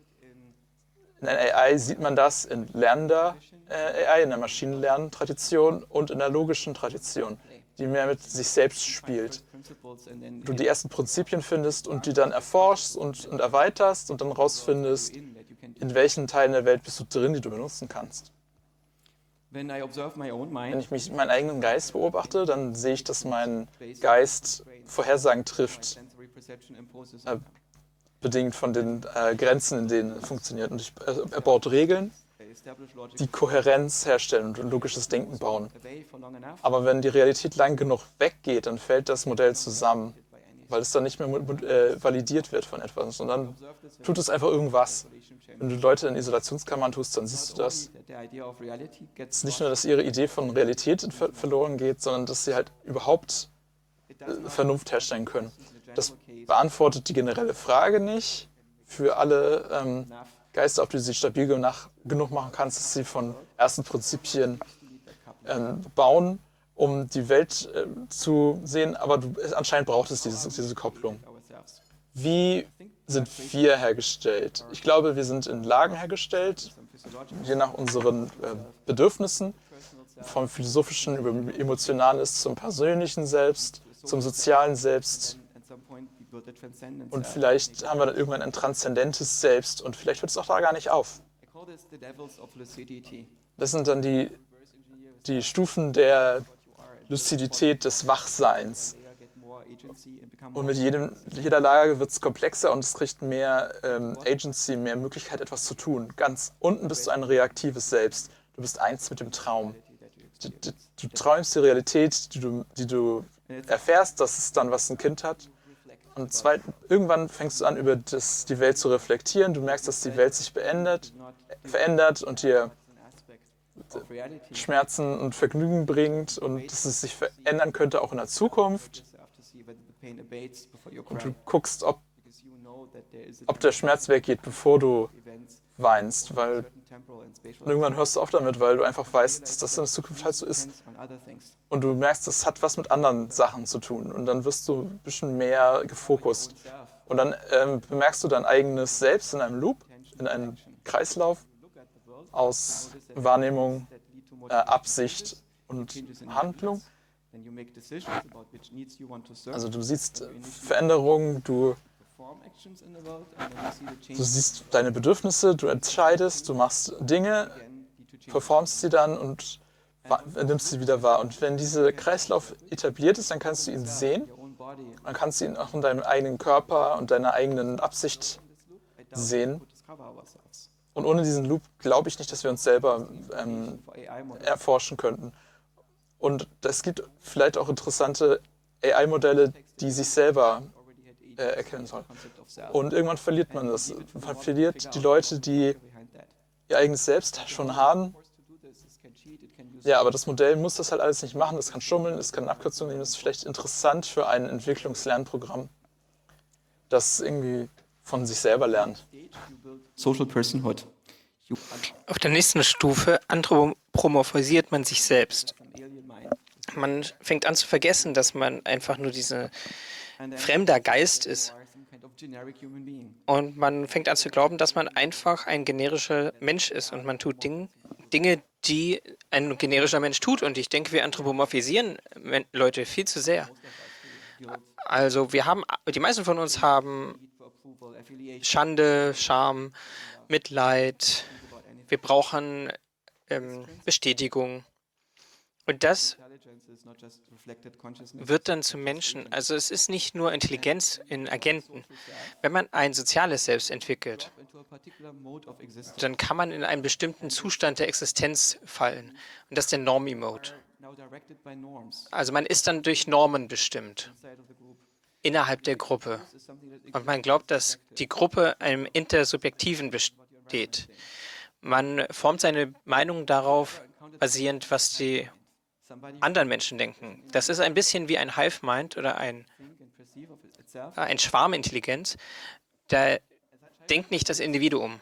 AI sieht man das in lernender AI, in der Maschinenlerntradition und in der logischen Tradition, die mehr mit sich selbst spielt. Du die ersten Prinzipien findest und die dann erforschst und erweiterst und dann rausfindest, in welchen Teilen der Welt bist du drin, die du benutzen kannst. Wenn ich meinen eigenen Geist beobachte, dann sehe ich, dass mein Geist Vorhersagen trifft, bedingt von den Grenzen, in denen es funktioniert. Und er baut Regeln, die Kohärenz herstellen und logisches Denken bauen. Aber wenn die Realität lang genug weggeht, dann fällt das Modell zusammen, weil es dann nicht mehr validiert wird von etwas. Und dann tut es einfach irgendwas. Wenn du Leute in Isolationskammern tust, dann siehst du das. Es ist nicht nur, dass ihre Idee von Realität verloren geht, sondern dass sie halt überhaupt Vernunft herstellen können. Das beantwortet die generelle Frage nicht für alle Geister, ob du sie stabil genug machen kannst, dass sie von ersten Prinzipien bauen, um die Welt zu sehen. Aber anscheinend braucht es diese Kopplung. Wie sind wir hergestellt? Ich glaube, wir sind in Lagen hergestellt, je nach unseren Bedürfnissen, vom philosophischen über emotionales zum persönlichen Selbst, zum sozialen Selbst. Und vielleicht haben wir dann irgendwann ein transzendentes Selbst und vielleicht hört es auch da gar nicht auf. Das sind dann die die Stufen der Luzidität des Wachseins. Und mit jeder Lage wird es komplexer und es kriegt mehr Agency, mehr Möglichkeit, etwas zu tun. Ganz unten bist du ein reaktives Selbst. Du bist eins mit dem Traum. Du träumst die Realität, die du erfährst, das ist dann, was ein Kind hat. Und irgendwann fängst du an, über die Welt zu reflektieren. Du merkst, dass die Welt sich verändert und dir Schmerzen und Vergnügen bringt und dass es sich verändern könnte auch in der Zukunft. Und du guckst, ob der Schmerz weggeht, bevor du weinst, weil irgendwann hörst du auf damit, weil du einfach weißt, dass das in der Zukunft halt so ist. Und du merkst, das hat was mit anderen Sachen zu tun. Und dann wirst du ein bisschen mehr gefokust. Und dann bemerkst du dein eigenes Selbst in einem Loop, in einem Kreislauf aus Wahrnehmung, Absicht und Handlung. Also du siehst Veränderungen, du siehst deine Bedürfnisse, du entscheidest, du machst Dinge, performst sie dann und nimmst sie wieder wahr. Und wenn dieser Kreislauf etabliert ist, dann kannst du ihn sehen. Dann kannst du ihn auch in deinem eigenen Körper und deiner eigenen Absicht sehen. Und ohne diesen Loop glaube ich nicht, dass wir uns selber erforschen könnten. Und es gibt vielleicht auch interessante AI-Modelle, die sich selber erkennen sollen. Und irgendwann verliert man das. Man verliert die Leute, die ihr eigenes Selbst schon haben. Ja, aber das Modell muss das halt alles nicht machen. Es kann schummeln, es kann Abkürzungen nehmen. Das ist vielleicht interessant für ein Entwicklungslernprogramm, das irgendwie von sich selber lernt. Social personhood. Auf der nächsten Stufe anthropomorphisiert man sich selbst. Man fängt an zu vergessen, dass man einfach nur dieser fremder Geist ist. Und man fängt an zu glauben, dass man einfach ein generischer Mensch ist. Und man tut Dinge, die ein generischer Mensch tut. Und ich denke, wir anthropomorphisieren Leute viel zu sehr. Also die meisten von uns haben Schande, Scham, Mitleid. Wir brauchen Bestätigung. Und das wird dann zu Menschen. Also es ist nicht nur Intelligenz in Agenten. Wenn man ein soziales Selbst entwickelt, dann kann man in einen bestimmten Zustand der Existenz fallen. Und das ist der Normie-Mode. Also man ist dann durch Normen bestimmt innerhalb der Gruppe. Und man glaubt, dass die Gruppe einem Intersubjektiven besteht. Man formt seine Meinung darauf basierend, was die anderen Menschen denken. Das ist ein bisschen wie ein Hive-Mind oder ein Schwarmintelligenz. Da denkt nicht das Individuum.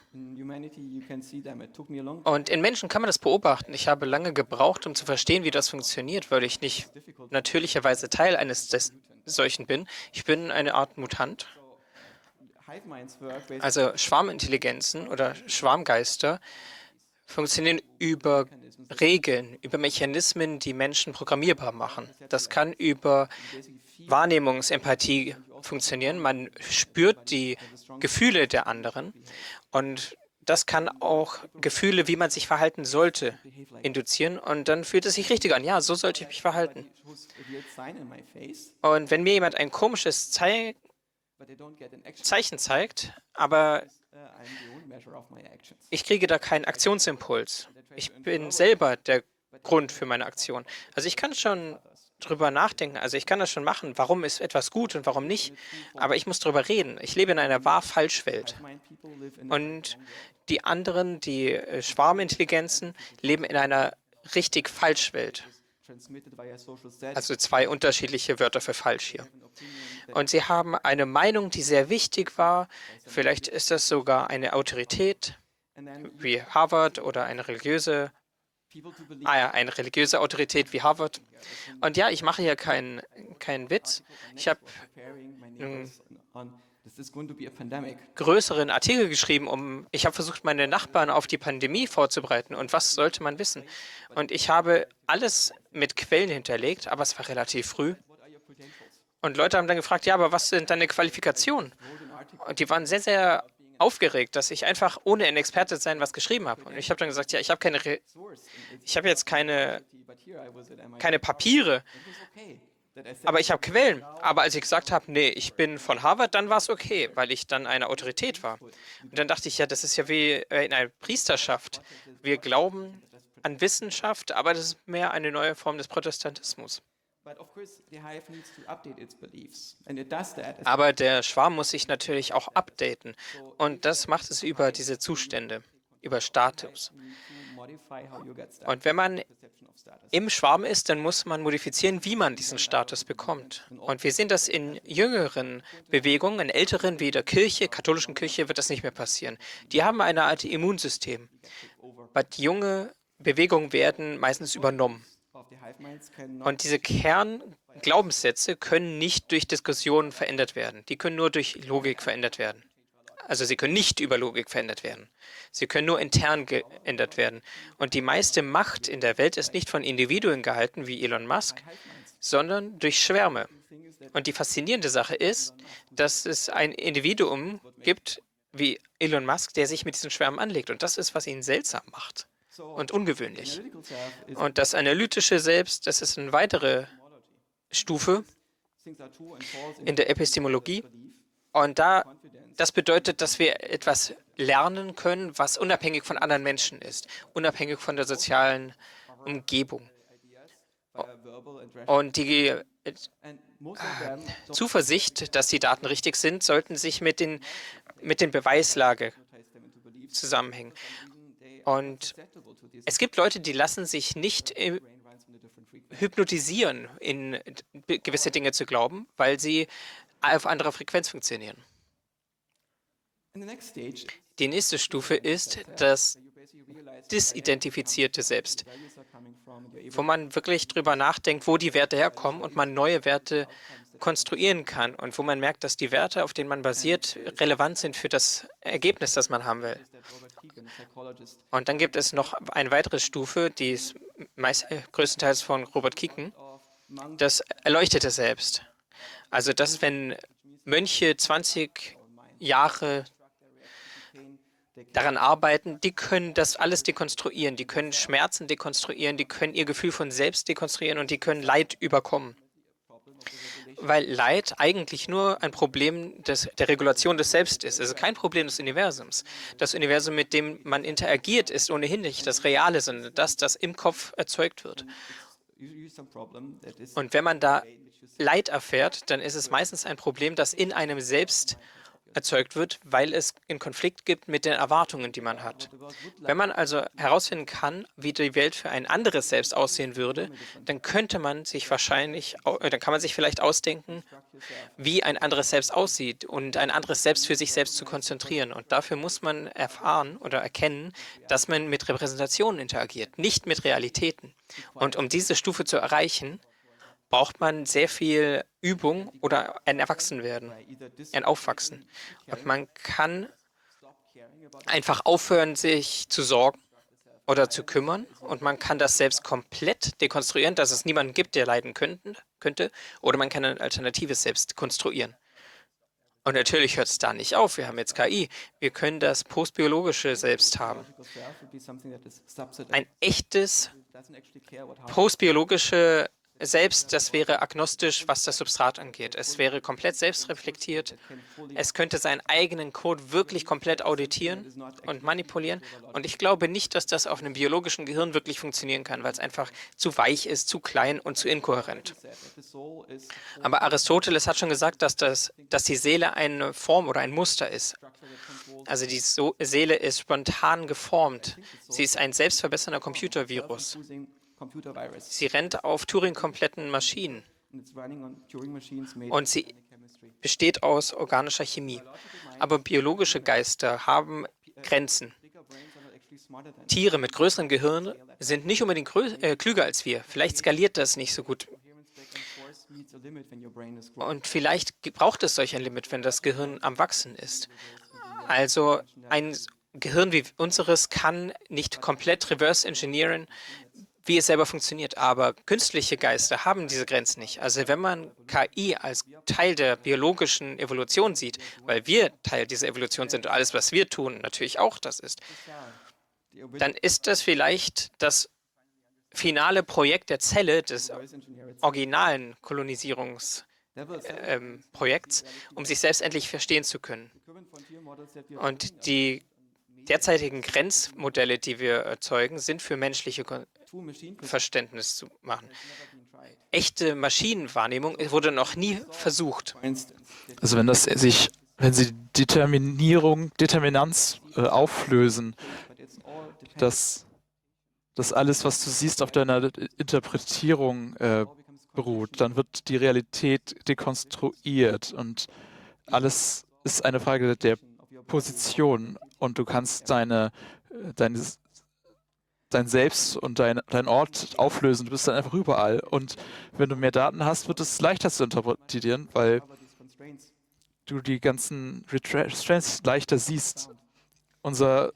Und in Menschen kann man das beobachten. Ich habe lange gebraucht, um zu verstehen, wie das funktioniert, weil ich nicht natürlicherweise Teil eines solchen bin. Ich bin eine Art Mutant. Also Schwarmintelligenzen oder Schwarmgeister funktionieren über Regeln, über Mechanismen, die Menschen programmierbar machen. Das kann über Wahrnehmungsempathie funktionieren. Man spürt die Gefühle der anderen und das kann auch Gefühle, wie man sich verhalten sollte, induzieren und dann fühlt es sich richtig an. Ja, so sollte ich mich verhalten. Und wenn mir jemand ein komisches Zeichen zeigt, aber ich kriege da keinen Aktionsimpuls. Ich bin selber der Grund für meine Aktion. Also ich kann schon drüber nachdenken, also ich kann das schon machen, warum ist etwas gut und warum nicht, aber ich muss drüber reden. Ich lebe in einer Wahr-Falsch-Welt. Und die anderen, die Schwarmintelligenzen, leben in einer richtig-falsch-Welt. Also zwei unterschiedliche Wörter für falsch hier. Und sie haben eine Meinung, die sehr wichtig war. Vielleicht ist das sogar eine Autorität, wie Harvard oder eine religiöse Autorität wie Harvard. Und ja, ich mache hier keinen Witz. Ich habe einen größeren Artikel geschrieben, ich habe versucht, meine Nachbarn auf die Pandemie vorzubereiten. Und was sollte man wissen? Und ich habe alles mit Quellen hinterlegt, aber es war relativ früh. Und Leute haben dann gefragt, ja, aber was sind deine Qualifikationen? Und die waren sehr, sehr aufgeregt, dass ich einfach ohne ein Experte sein was geschrieben habe. Und ich habe dann gesagt, ja, ich habe jetzt keine Papiere, aber ich habe Quellen. Aber als ich gesagt habe, nee, ich bin von Harvard, dann war es okay, weil ich dann eine Autorität war. Und dann dachte ich, ja, das ist ja wie in einer Priesterschaft. Wir glauben an Wissenschaft, aber das ist mehr eine neue Form des Protestantismus. Aber der Schwarm muss sich natürlich auch updaten. Und das macht es über diese Zustände, über Status. Und wenn man im Schwarm ist, dann muss man modifizieren, wie man diesen Status bekommt. Und wir sehen das in jüngeren Bewegungen, in älteren wie der Kirche, katholischen Kirche, wird das nicht mehr passieren. Die haben eine Art Immunsystem. Aber junge Bewegungen werden meistens übernommen. Und diese Kernglaubenssätze können nicht durch Diskussionen verändert werden. Die können nur durch Logik verändert werden. Also sie können nicht über Logik verändert werden. Sie können nur intern geändert werden. Und die meiste Macht in der Welt ist nicht von Individuen gehalten, wie Elon Musk, sondern durch Schwärme. Und die faszinierende Sache ist, dass es ein Individuum gibt, wie Elon Musk, der sich mit diesen Schwärmen anlegt. Und das ist, was ihn seltsam macht und ungewöhnlich. Und das analytische Selbst, das ist eine weitere Stufe in der Epistemologie. Und das bedeutet, dass wir etwas lernen können, was unabhängig von anderen Menschen ist, unabhängig von der sozialen Umgebung. Und die Zuversicht, dass die Daten richtig sind, sollten sich mit den Beweislage zusammenhängen. Und es gibt Leute, die lassen sich nicht hypnotisieren, in gewisse Dinge zu glauben, weil sie auf anderer Frequenz funktionieren. Die nächste Stufe ist das disidentifizierte Selbst, wo man wirklich drüber nachdenkt, wo die Werte herkommen und man neue Werte konstruieren kann und wo man merkt, dass die Werte, auf denen man basiert, relevant sind für das Ergebnis, das man haben will. Und dann gibt es noch eine weitere Stufe, die ist größtenteils von Robert Keegan, das erleuchtete Selbst. Also das ist, wenn Mönche 20 Jahre daran arbeiten, die können das alles dekonstruieren, die können Schmerzen dekonstruieren, die können ihr Gefühl von Selbst dekonstruieren und die können Leid überkommen. Weil Leid eigentlich nur ein Problem der Regulation des Selbst ist. Es ist kein Problem des Universums. Das Universum, mit dem man interagiert, ist ohnehin nicht das Reale, sondern das im Kopf erzeugt wird. Und wenn man da Leid erfährt, dann ist es meistens ein Problem, das in einem selbst erzeugt wird, weil es einen Konflikt gibt mit den Erwartungen, die man hat. Wenn man also herausfinden kann, wie die Welt für ein anderes Selbst aussehen würde, dann kann man sich vielleicht ausdenken, wie ein anderes Selbst aussieht und ein anderes Selbst für sich selbst zu konzentrieren. Und dafür muss man erfahren oder erkennen, dass man mit Repräsentationen interagiert, nicht mit Realitäten. Und um diese Stufe zu erreichen, braucht man sehr viel Übung oder ein Erwachsenwerden, ein Aufwachsen. Und man kann einfach aufhören, sich zu sorgen oder zu kümmern. Und man kann das selbst komplett dekonstruieren, dass es niemanden gibt, der leiden könnte. Oder man kann ein alternatives Selbst konstruieren. Und natürlich hört es da nicht auf. Wir haben jetzt KI. Wir können das postbiologische Selbst haben. Ein echtes postbiologische Selbst, das wäre agnostisch, was das Substrat angeht. Es wäre komplett selbstreflektiert. Es könnte seinen eigenen Code wirklich komplett auditieren und manipulieren. Und ich glaube nicht, dass das auf einem biologischen Gehirn wirklich funktionieren kann, weil es einfach zu weich ist, zu klein und zu inkohärent. Aber Aristoteles hat schon gesagt, dass die Seele eine Form oder ein Muster ist. Also die Seele ist spontan geformt. Sie ist ein selbstverbessernder Computervirus. Sie rennt auf Turing-kompletten Maschinen und sie besteht aus organischer Chemie. Aber biologische Geister haben Grenzen. Tiere mit größeren Gehirnen sind nicht unbedingt klüger als wir. Vielleicht skaliert das nicht so gut. Und vielleicht braucht es solch ein Limit, wenn das Gehirn am Wachsen ist. Also ein Gehirn wie unseres kann nicht komplett reverse engineeren, wie es selber funktioniert. Aber künstliche Geister haben diese Grenzen nicht. Also wenn man KI als Teil der biologischen Evolution sieht, weil wir Teil dieser Evolution sind und alles, was wir tun, natürlich auch das ist, dann ist das vielleicht das finale Projekt der Zelle des originalen Kolonisierungsprojekts, um sich selbst endlich verstehen zu können. Und die derzeitigen Grenzmodelle, die wir erzeugen, sind für menschliche Verständnis zu machen. Echte Maschinenwahrnehmung wurde noch nie versucht. Also wenn sie Determinanz auflösen, dass alles, was du siehst, auf deiner Interpretierung beruht, dann wird die Realität dekonstruiert und alles ist eine Frage der Position und du kannst dein Selbst und dein Ort auflösen. Du bist dann einfach überall. Und wenn du mehr Daten hast, wird es leichter zu interpretieren, weil du die ganzen Restraints leichter siehst. Unsere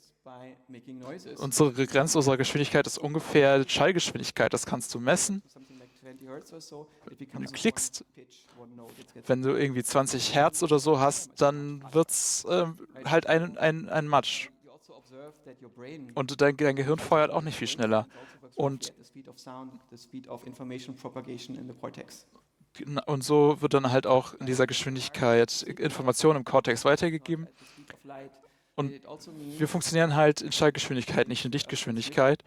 Grenze unserer Geschwindigkeit ist ungefähr Schallgeschwindigkeit. Das kannst du messen. Wenn du klickst, wenn du irgendwie 20 Hertz oder so hast, dann wird es halt ein Matsch. Und dein Gehirn feuert auch nicht viel schneller. Und so wird dann halt auch in dieser Geschwindigkeit Information im Kortex weitergegeben. Und wir funktionieren halt in Schallgeschwindigkeit, nicht in Lichtgeschwindigkeit.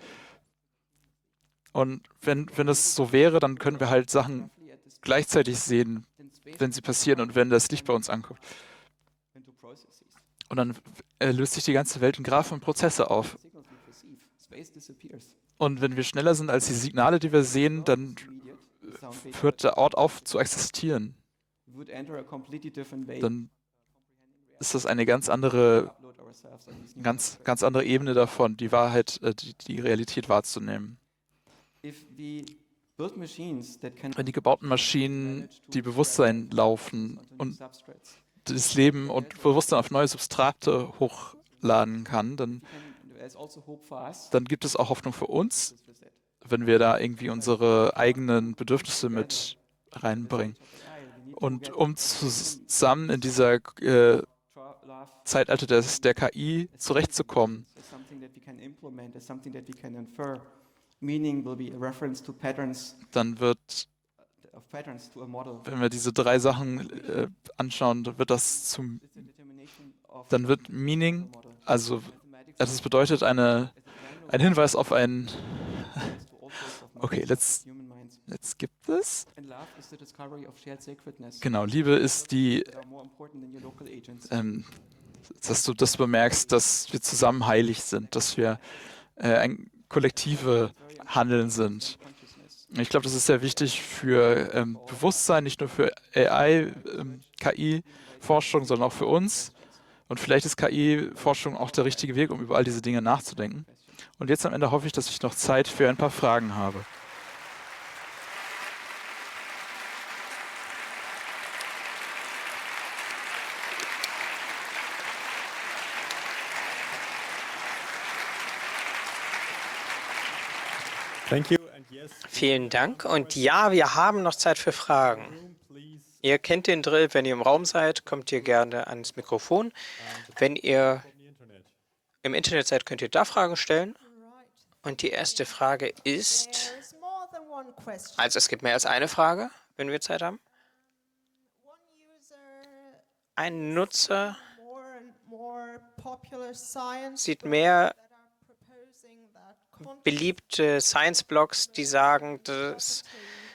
Und wenn es so wäre, dann können wir halt Sachen gleichzeitig sehen, wenn sie passieren und wenn das Licht bei uns ankommt. Und dann löst sich die ganze Welt in Graphen und Prozesse auf. Und wenn wir schneller sind als die Signale, die wir sehen, dann hört der Ort auf zu existieren. Dann ist das eine ganz andere Ebene davon, die Wahrheit, die Realität wahrzunehmen. Wenn die gebauten Maschinen, die Bewusstsein laufen und das Leben und Bewusstsein auf neue Substrate hochladen kann, dann gibt es auch Hoffnung für uns, wenn wir da irgendwie unsere eigenen Bedürfnisse mit reinbringen. Und um zusammen in dieser Zeitalter der KI zurechtzukommen, dann wird, wenn wir diese drei Sachen anschauen, dann wird Meaning, also das bedeutet ein Hinweis auf ein, okay, let's skip this. Genau, Liebe ist dass du das bemerkst, dass wir zusammen heilig sind, dass wir ein kollektive Handeln sind. Ich glaube, das ist sehr wichtig für Bewusstsein, nicht nur für AI, KI-Forschung, sondern auch für uns. Und vielleicht ist KI-Forschung auch der richtige Weg, um über all diese Dinge nachzudenken. Und jetzt am Ende hoffe ich, dass ich noch Zeit für ein paar Fragen habe. Thank you and yes, Vielen Dank. Und ja, wir haben noch Zeit für Fragen. Ihr kennt den Drill. Wenn ihr im Raum seid, kommt ihr gerne ans Mikrofon. Wenn ihr im Internet seid, könnt ihr da Fragen stellen. Und die erste Frage ist, also es gibt mehr als eine Frage, wenn wir Zeit haben. Ein Nutzer sieht mehr beliebte Science-Blogs, die sagen, dass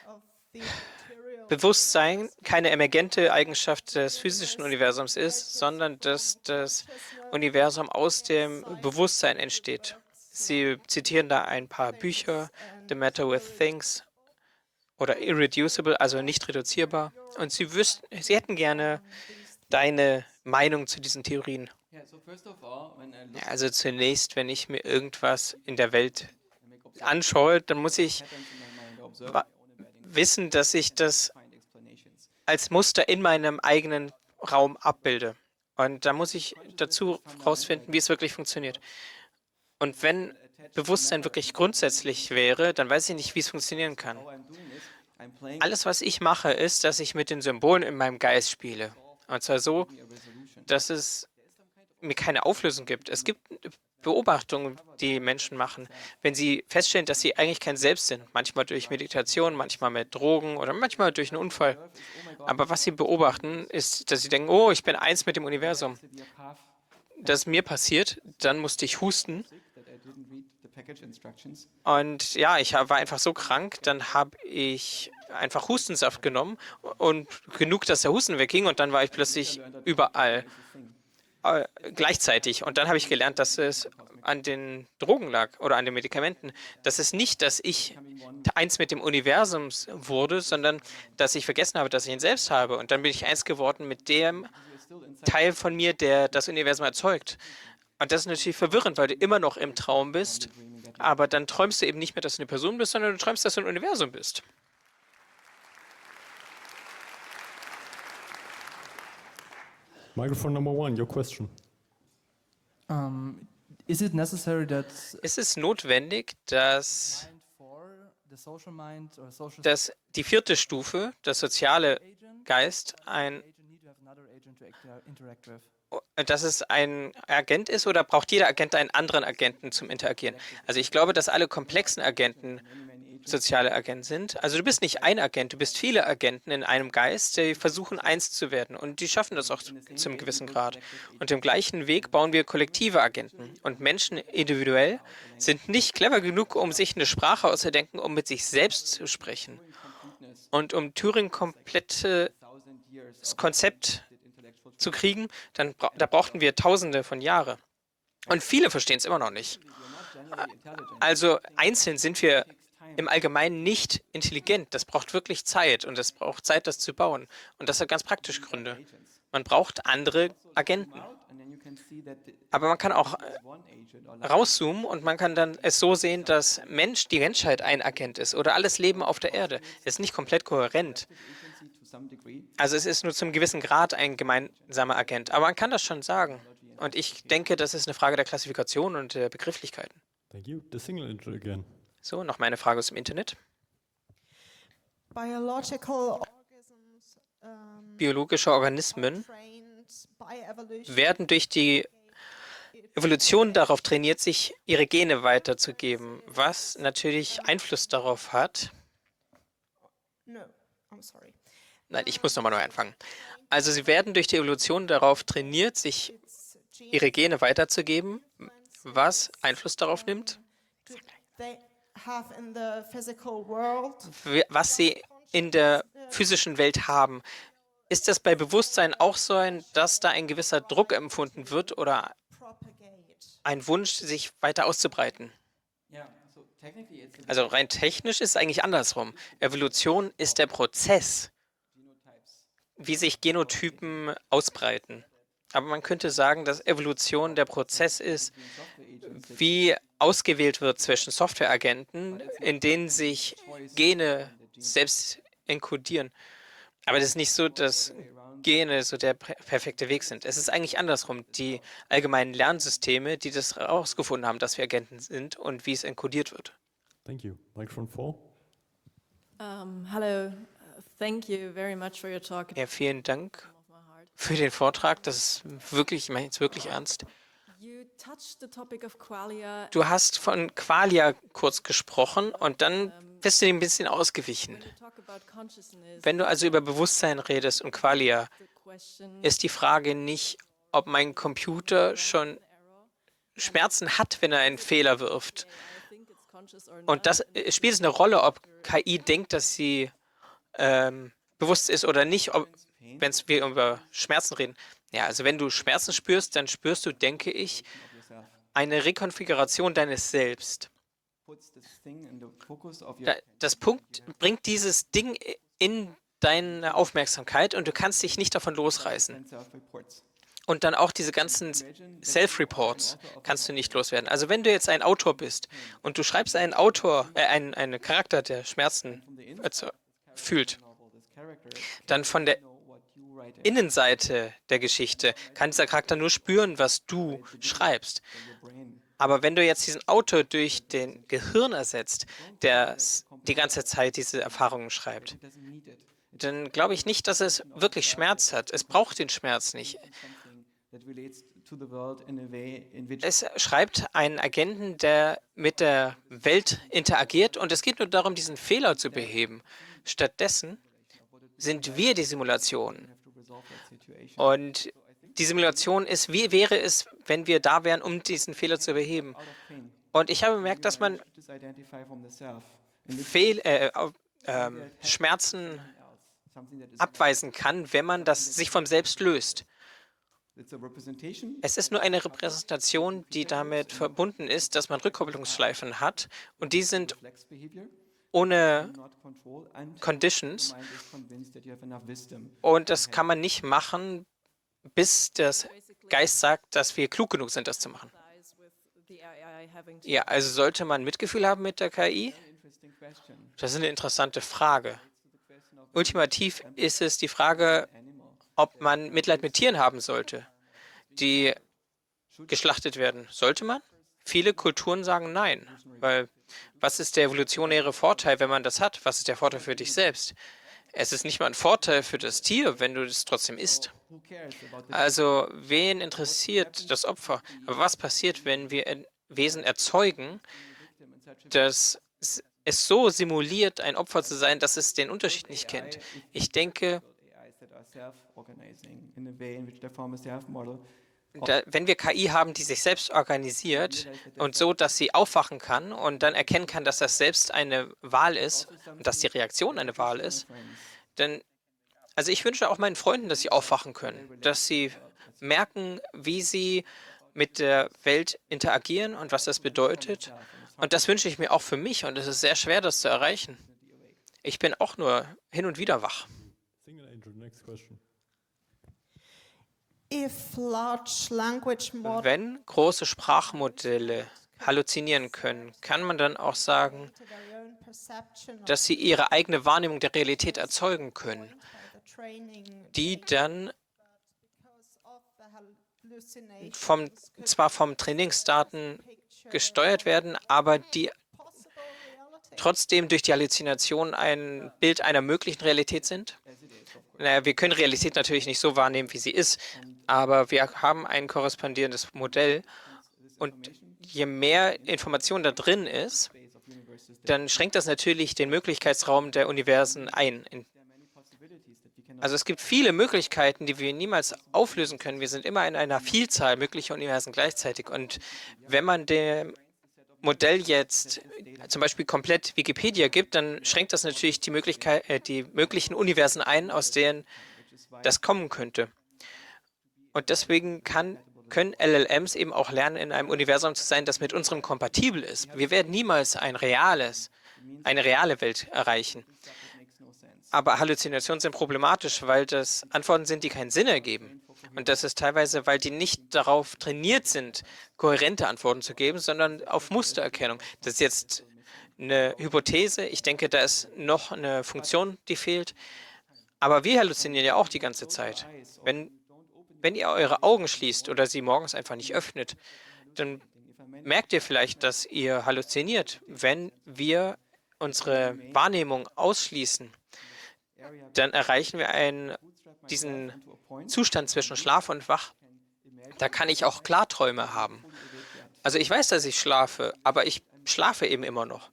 Bewusstsein keine emergente Eigenschaft des physischen Universums ist, sondern dass das Universum aus dem Bewusstsein entsteht. Sie zitieren da ein paar Bücher, The Matter with Things oder Irreducible, also nicht reduzierbar. Und Sie hätten gerne deine Meinung zu diesen Theorien. Ja, also zunächst, wenn ich mir irgendwas in der Welt anschaue, dann muss ich wissen, dass ich das als Muster in meinem eigenen Raum abbilde. Und da muss ich dazu herausfinden, wie es wirklich funktioniert. Und wenn Bewusstsein wirklich grundsätzlich wäre, dann weiß ich nicht, wie es funktionieren kann. Alles, was ich mache, ist, dass ich mit den Symbolen in meinem Geist spiele. Und zwar so, dass es mir keine Auflösung gibt. Es gibt Beobachtungen, die Menschen machen, wenn sie feststellen, dass sie eigentlich kein Selbst sind. Manchmal durch Meditation, manchmal mit Drogen oder manchmal durch einen Unfall. Aber was sie beobachten, ist, dass sie denken, oh, ich bin eins mit dem Universum. Das ist mir passiert, dann musste ich husten. Und ja, war einfach so krank, dann habe ich einfach Hustensaft genommen und genug, dass der Husten wegging und dann war ich plötzlich überall gleichzeitig. Und dann habe ich gelernt, dass es an den Drogen lag oder an den Medikamenten. Das ist nicht, dass ich eins mit dem Universum wurde, sondern dass ich vergessen habe, dass ich ihn selbst habe. Und dann bin ich eins geworden mit dem Teil von mir, der das Universum erzeugt. Und das ist natürlich verwirrend, weil du immer noch im Traum bist, aber dann träumst du eben nicht mehr, dass du eine Person bist, sondern du träumst, dass du ein Universum bist. Microphone number 1, your question. Is it necessary that Ist es notwendig, dass mind for the social mind or social die vierte Stufe, das soziale Geist, agent need to have another agent to interact with? dass es ein Agent ist oder braucht jeder Agent einen anderen Agenten zum Interagieren? Also ich glaube, dass alle komplexen Agenten soziale Agenten sind. Also du bist nicht ein Agent, du bist viele Agenten in einem Geist, die versuchen, eins zu werden. Und die schaffen das auch zum gewissen Grad. Und im gleichen Weg bauen wir kollektive Agenten. Und Menschen individuell sind nicht clever genug, um sich eine Sprache auszudenken, um mit sich selbst zu sprechen. Und um Turing komplettes Konzept zu kriegen, da brauchten wir Tausende von Jahren. Und viele verstehen es immer noch nicht. Also einzeln sind wir im Allgemeinen nicht intelligent. Das braucht wirklich Zeit und es braucht Zeit, das zu bauen. Und das hat ganz praktische Gründe. Man braucht andere Agenten. Aber man kann auch rauszoomen und man kann dann es so sehen, dass die Menschheit ein Agent ist oder alles Leben auf der Erde. Es ist nicht komplett kohärent. Also es ist nur zum gewissen Grad ein gemeinsamer Agent. Aber man kann das schon sagen. Und ich denke, das ist eine Frage der Klassifikation und der Begrifflichkeiten. Thank you. The single intro again. So, noch meine Frage aus dem Internet. Biological organisms, Biologische Organismen trained by evolution werden durch die Evolution darauf trainiert, sich ihre Gene weiterzugeben, was natürlich Einfluss darauf hat. No, I'm sorry. Nein, ich muss nochmal neu anfangen. Also sie werden durch die Evolution darauf trainiert, sich ihre Gene weiterzugeben, was Einfluss darauf nimmt, They have in the physical world was sie in der physischen Welt haben. Ist das bei Bewusstsein auch so, dass da ein gewisser Druck empfunden wird oder propagate. ein Wunsch, sich weiter auszubreiten? Also rein technisch ist es eigentlich andersrum. Evolution ist der Prozess, wie sich Genotypen ausbreiten. Aber man könnte sagen, dass Evolution der Prozess ist, wie ausgewählt wird zwischen Softwareagenten, in denen sich Gene selbst enkodieren. Aber das ist nicht so, dass Gene so der perfekte Weg sind. Es ist eigentlich andersrum. Die allgemeinen Lernsysteme, die das herausgefunden haben, dass wir Agenten sind und wie es enkodiert wird. Thank you. Microphone 4. Hello, thank you very much for your talk. Ja, vielen Dank für den Vortrag. Das ist wirklich, ich meine es wirklich ernst. You touched the topic of qualia. Du hast von Qualia kurz gesprochen und dann bist du dem ein bisschen ausgewichen. When you talk about consciousness, Wenn du also über Bewusstsein redest und Qualia, the question ist die Frage nicht, ob mein Computer schon Schmerzen hat, wenn er einen Fehler wirft. I think it's conscious or not. Und das spielt es eine Rolle, ob KI denkt, dass sie bewusst ist oder nicht, wenn wir über Schmerzen reden. Ja, also wenn du Schmerzen spürst, dann spürst du, denke ich, eine Rekonfiguration deines Selbst. Das Punkt bringt dieses Ding in deine Aufmerksamkeit und du kannst dich nicht davon losreißen. Und dann auch diese ganzen Self-Reports kannst du nicht loswerden. Also wenn du jetzt ein Autor bist und du schreibst einen einen Charakter, der Schmerzen fühlt, dann von der Innenseite der Geschichte kann dieser Charakter nur spüren, was du schreibst. Aber wenn du jetzt diesen Autor durch den Gehirn ersetzt, der die ganze Zeit diese Erfahrungen schreibt, dann glaube ich nicht, dass es wirklich Schmerz hat. Es braucht den Schmerz nicht. Es schreibt einen Agenten, der mit der Welt interagiert und es geht nur darum, diesen Fehler zu beheben. Stattdessen sind wir die Simulation. Und die Simulation ist, wie wäre es, wenn wir da wären, um diesen Fehler zu beheben. Und ich habe bemerkt, dass man Schmerzen abweisen kann, wenn man das sich vom Selbst löst. Es ist nur eine Repräsentation, die damit verbunden ist, dass man Rückkopplungsschleifen hat und die sind ohne Conditions und das kann man nicht machen, bis der Geist sagt, dass wir klug genug sind, das zu machen. Ja, also sollte man Mitgefühl haben mit der KI? Das ist eine interessante Frage. Ultimativ ist es die Frage, ob man Mitleid mit Tieren haben sollte, die geschlachtet werden. Sollte man? Viele Kulturen sagen nein, weil was ist der evolutionäre Vorteil, wenn man das hat? Was ist der Vorteil für dich selbst? Es ist nicht mal ein Vorteil für das Tier, wenn du es trotzdem isst. Also, wen interessiert das Opfer? Aber was passiert, wenn wir ein Wesen erzeugen, das es so simuliert, ein Opfer zu sein, dass es den Unterschied nicht kennt? Ich denke, wenn wir KI haben, die sich selbst organisiert und so, dass sie aufwachen kann und dann erkennen kann, dass das selbst eine Wahl ist und dass die Reaktion eine Wahl ist, dann, also ich wünsche auch meinen Freunden, dass sie aufwachen können, dass sie merken, wie sie mit der Welt interagieren und was das bedeutet. Und das wünsche ich mir auch für mich und es ist sehr schwer, das zu erreichen. Ich bin auch nur hin und wieder wach. Single Angel, next question. If large language models Wenn große Sprachmodelle halluzinieren können, kann man dann auch sagen, dass sie ihre eigene Wahrnehmung der Realität erzeugen können, die dann zwar vom Trainingsdaten gesteuert werden, aber die trotzdem durch die Halluzination ein Bild einer möglichen Realität sind? Naja, wir können Realität natürlich nicht so wahrnehmen, wie sie ist, aber wir haben ein korrespondierendes Modell und je mehr Information da drin ist, dann schränkt das natürlich den Möglichkeitsraum der Universen ein. Also es gibt viele Möglichkeiten, die wir niemals auflösen können. Wir sind immer in einer Vielzahl möglicher Universen gleichzeitig und wenn man dem Modell jetzt zum Beispiel komplett Wikipedia gibt, dann schränkt das natürlich die möglichen Universen ein, aus denen das kommen könnte. Und deswegen können LLMs eben auch lernen, in einem Universum zu sein, das mit unserem kompatibel ist. Wir werden niemals eine reale Welt erreichen. Aber Halluzinationen sind problematisch, weil das Antworten sind, die keinen Sinn ergeben. Und das ist teilweise, weil die nicht darauf trainiert sind, kohärente Antworten zu geben, sondern auf Mustererkennung. Das ist jetzt eine Hypothese. Ich denke, da ist noch eine Funktion, die fehlt. Aber wir halluzinieren ja auch die ganze Zeit. Wenn ihr eure Augen schließt oder sie morgens einfach nicht öffnet, dann merkt ihr vielleicht, dass ihr halluziniert. Wenn wir unsere Wahrnehmung ausschließen, dann erreichen wir diesen Zustand zwischen Schlaf und Wach. Da kann ich auch Klarträume haben. Also ich weiß, dass ich schlafe, aber ich schlafe eben immer noch.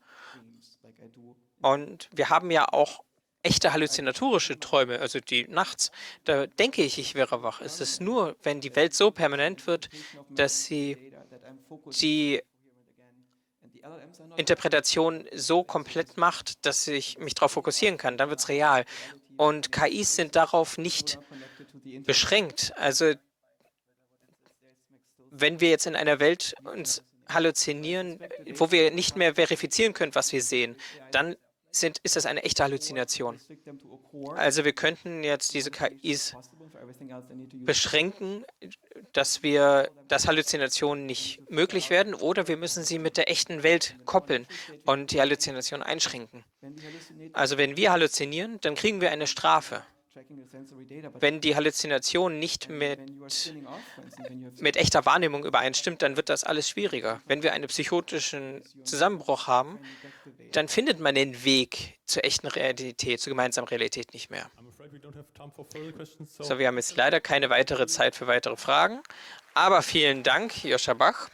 Und wir haben ja auch echte halluzinatorische Träume, also die nachts, da denke ich wäre wach. Es ist nur, wenn die Welt so permanent wird, dass sie die Interpretation so komplett macht, dass ich mich darauf fokussieren kann, dann wird es real. Und KIs sind darauf nicht beschränkt. Also wenn wir jetzt in einer Welt uns halluzinieren, wo wir nicht mehr verifizieren können, was wir sehen, dann ist das eine echte Halluzination. Also wir könnten jetzt diese KIs beschränken, dass Halluzinationen nicht möglich werden, oder wir müssen sie mit der echten Welt koppeln und die Halluzination einschränken. Also wenn wir halluzinieren, dann kriegen wir eine Strafe. Wenn die Halluzination nicht mit echter Wahrnehmung übereinstimmt, dann wird das alles schwieriger. Wenn wir einen psychotischen Zusammenbruch haben, dann findet man den Weg zur echten Realität, zur gemeinsamen Realität nicht mehr. I'm afraid we don't have time for further questions. So, wir haben jetzt leider keine weitere Zeit für weitere Fragen. Aber vielen Dank, Joscha Bach.